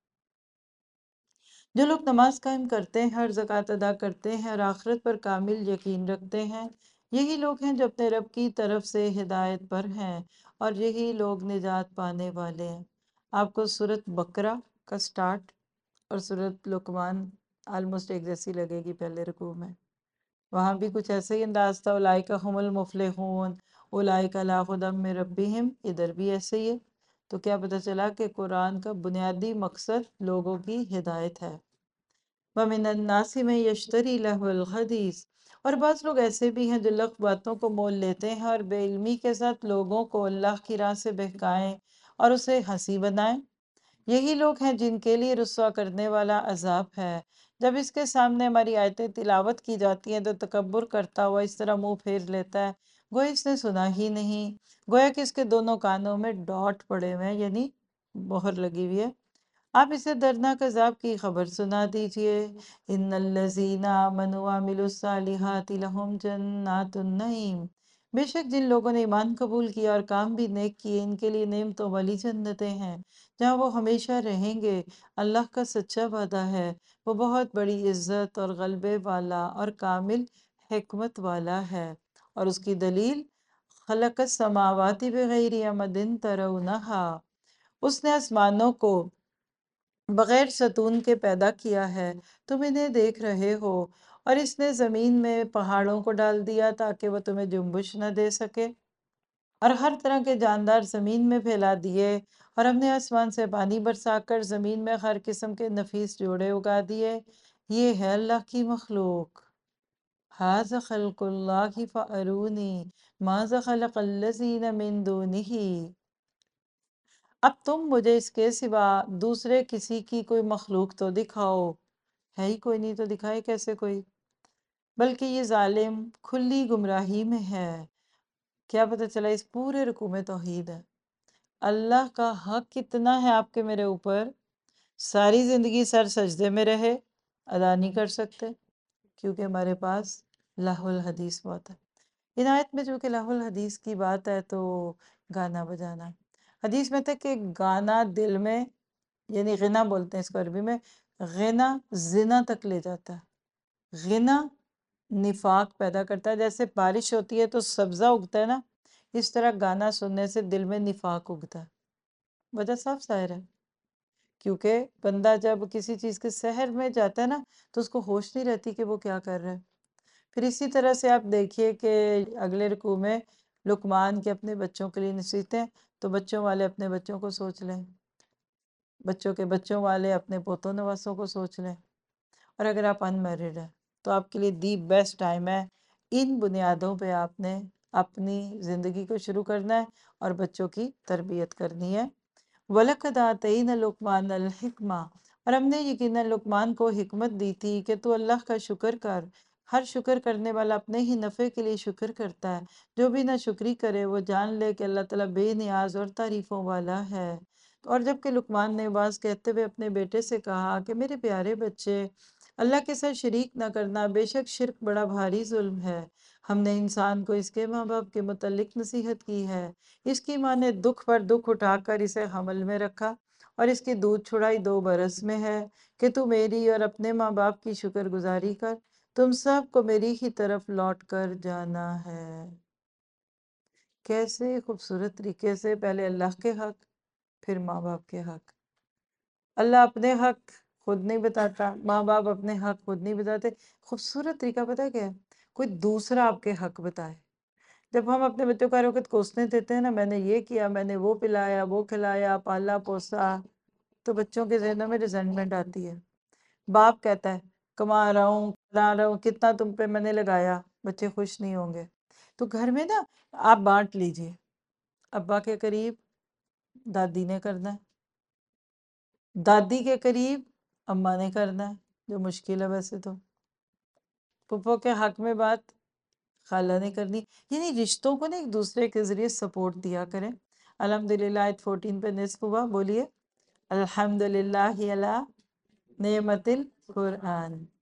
[SPEAKER 1] جو لوگ نماز قائم کرتے ہیں اور زکوٰۃ ادا کرتے ہیں اور آخرت پر کامل یقین رکھتے ہیں، یہی لوگ ہیں جو اپنے رب کی طرف سے ہدایت پر ہیں، اور یہی لوگ نجات پانے والے ہیں۔ آپ کو سورۃ بقرہ کا سٹارٹ اور سورۃ لقمان آلموسٹ ایک جیسی لگے گی پہلے رکوع میں۔ وہاں بھی کچھ ایسے ہی انداز تھا، اولئک ھم المفلحون، اولئک علی ھدی من ربہم، ادھر بھی ایسے ہی ہے۔ تو کیا پتہ چلا کہ قرآن کا بنیادی مقصد لوگوں کی ہدایت ہے۔ وَمِنَ النَّاسِ مَن يَشْتَرِي لَهْوَ الْحَدِيثِ، اور بعض لوگ ایسے بھی ہیں جو لغو باتوں کو مول لیتے ہیں اور بے علمی کے ساتھ لوگوں کو اللہ کی راہ سے بہکائیں اور اسے ہنسی بنائیں۔ یہی لوگ ہیں جن کے لیے رسوا کرنے والا عذاب ہے۔ جب اس کے سامنے ہماری آیتیں تلاوت کی جاتی ہیں تو تکبر کرتا ہوا اس طرح منہ پھیر لیتا ہے گویا اس نے سنا ہی نہیں، گویا کہ اس کے دونوں کانوں میں ڈاٹ پڑے ہوئے ہیں، یعنی مہر لگی ہوئی ہے۔ آپ اسے دردناک عذاب کی خبر سنا دیجئے۔ ان الذین آمنوا وعملوا الصالحات لہم جنات النعیم، بے شک جن لوگوں نے ایمان قبول کیا اور کام بھی نیک کیے ان کے لیے نعمتوں والی جنتیں ہیں جہاں وہ ہمیشہ رہیں گے۔ اللہ کا سچا وعدہ ہے، وہ بہت بڑی عزت اور غلبے والا اور کامل حکمت والا ہے۔ اور اس کی دلیل خلق السماوات بغیر عمد ترونہا، اس نے آسمانوں کو بغیر ستون کے پیدا کیا ہے، تم انہیں دیکھ رہے ہو، اور اس نے زمین میں پہاڑوں کو ڈال دیا تاکہ وہ تمہیں جنبش نہ دے سکے، اور ہر طرح کے جاندار زمین میں پھیلا دیے، اور ہم نے آسمان سے پانی برسا کر زمین میں ہر قسم کے نفیس جوڑے اگا دیے۔ یہ ہے اللہ کی مخلوق۔ ھذا خلق اللہ فارونی ماذا خلق الذین من دونہ، اب تم مجھے اس کے سوا دوسرے کسی کی کوئی مخلوق تو دکھاؤ، ہے ہی کوئی نہیں تو دکھائے کیسے کوئی؟ بلکہ یہ ظالم کھلی گمراہی میں ہے۔ کیا پتہ چلا اس پورے رکوع میں توحید ہے۔ اللہ کا حق کتنا ہے آپ کے میرے اوپر، ساری زندگی سر سجدے میں رہے، ادا نہیں کر سکتے کیونکہ ہمارے پاس لہو الحدیث بہت ہے۔ ان آیت میں چونکہ لہو الحدیث کی بات ہے تو گانا بجانا، حدیث میں تھا کہ گانا دل میں، یعنی غنا بولتے ہیں اس کو عربی میں، غنا زنا تک لے جاتا ہے۔ غنا نفاق پیدا کرتا ہے، جیسے بارش ہوتی ہے تو سبزہ اگتا ہے نا، اس طرح گانا سننے سے دل میں نفاق اگتا ہے۔ وجہ صاف ظاہر ہے، کیونکہ بندہ جب کسی چیز کے سحر میں جاتا ہے نا تو اس کو ہوش نہیں رہتی کہ وہ کیا کر رہا ہے۔ پھر اسی طرح سے آپ دیکھیے کہ اگلے رکوع میں لقمان کے اپنے بچوں کے لیے نصیحتیں، تو بچوں والے اپنے بچوں کو سوچ لیں، بچوں کے بچوں والے اپنے پوتوں نواسوں کو سوچ لیں، اور اگر آپ ان میرڈ ہیں تو آپ کے لیے دی بیسٹ ٹائم ہے، ان بنیادوں پہ آپ نے اپنی زندگی کو شروع کرنا ہے اور بچوں کی تربیت کرنی ہے۔ وَلَقَدْ آتَيْنَا لُقْمَانَ الْحِكْمَةَ، اور ہم نے یقیناً لقمان کو حکمت دی تھی کہ تو اللہ کا شکر کر، ہر شکر کرنے والا اپنے ہی نفع کے لیے شکر کرتا ہے، جو بھی نہ شکری کرے وہ جان لے کہ اللہ تعالیٰ بے نیاز اور تعریفوں والا ہے۔ اور جب کہ لقمان نے باز کہتے ہوئے اپنے بیٹے سے کہا کہ میرے پیارے بچے، اللہ کے ساتھ شریک نہ کرنا، بے شک شرک بڑا بھاری ظلم ہے۔ ہم نے انسان کو اس کے ماں باپ کے متعلق نصیحت کی ہے، اس کی ماں نے دکھ پر دکھ اٹھا کر اسے حمل میں رکھا، اور اس کی دودھ چھڑائی دو برس میں ہے کہ تو میری اور اپنے ماں باپ کی شکر گزاری کر، تم سب کو میری ہی طرف لوٹ کر جانا ہے۔ کیسے خوبصورت طریقے سے پہلے اللہ کے حق، پھر ماں باپ کے حق۔ اللہ اپنے حق خود نہیں بتاتا، ماں باپ اپنے حق خود نہیں بتاتے۔ خوبصورت طریقہ پتہ کیا ہے؟ کوئی دوسرا آپ کے حق بتائے۔ جب ہم اپنے بچوں کو ہر وقت کوسنے دیتے ہیں نا، میں نے یہ کیا، میں نے وہ پلایا، وہ کھلایا، پالا پوسا، تو بچوں کے ذہنوں میں ریزنٹمنٹ آتی ہے۔ باپ کہتا ہے کما رہا ہوں، کرا رہا ہوں، کتنا تم پہ میں نے لگایا، بچے خوش نہیں ہوں گے۔ تو گھر میں نا آپ بانٹ لیجئے، ابا کے قریب دادی نے کرنا ہے، دادی کے قریب اماں نے کرنا ہے، جو مشکل ہے ویسے تو، پھپھو کے حق میں بات خالہ نے کرنی، یعنی رشتوں کو نا ایک دوسرے کے ذریعے سپورٹ دیا کریں۔ الحمدللہ آیت فورٹین پہ نصف ہوا، بولیے الحمدللہ علی نعمت القرآن۔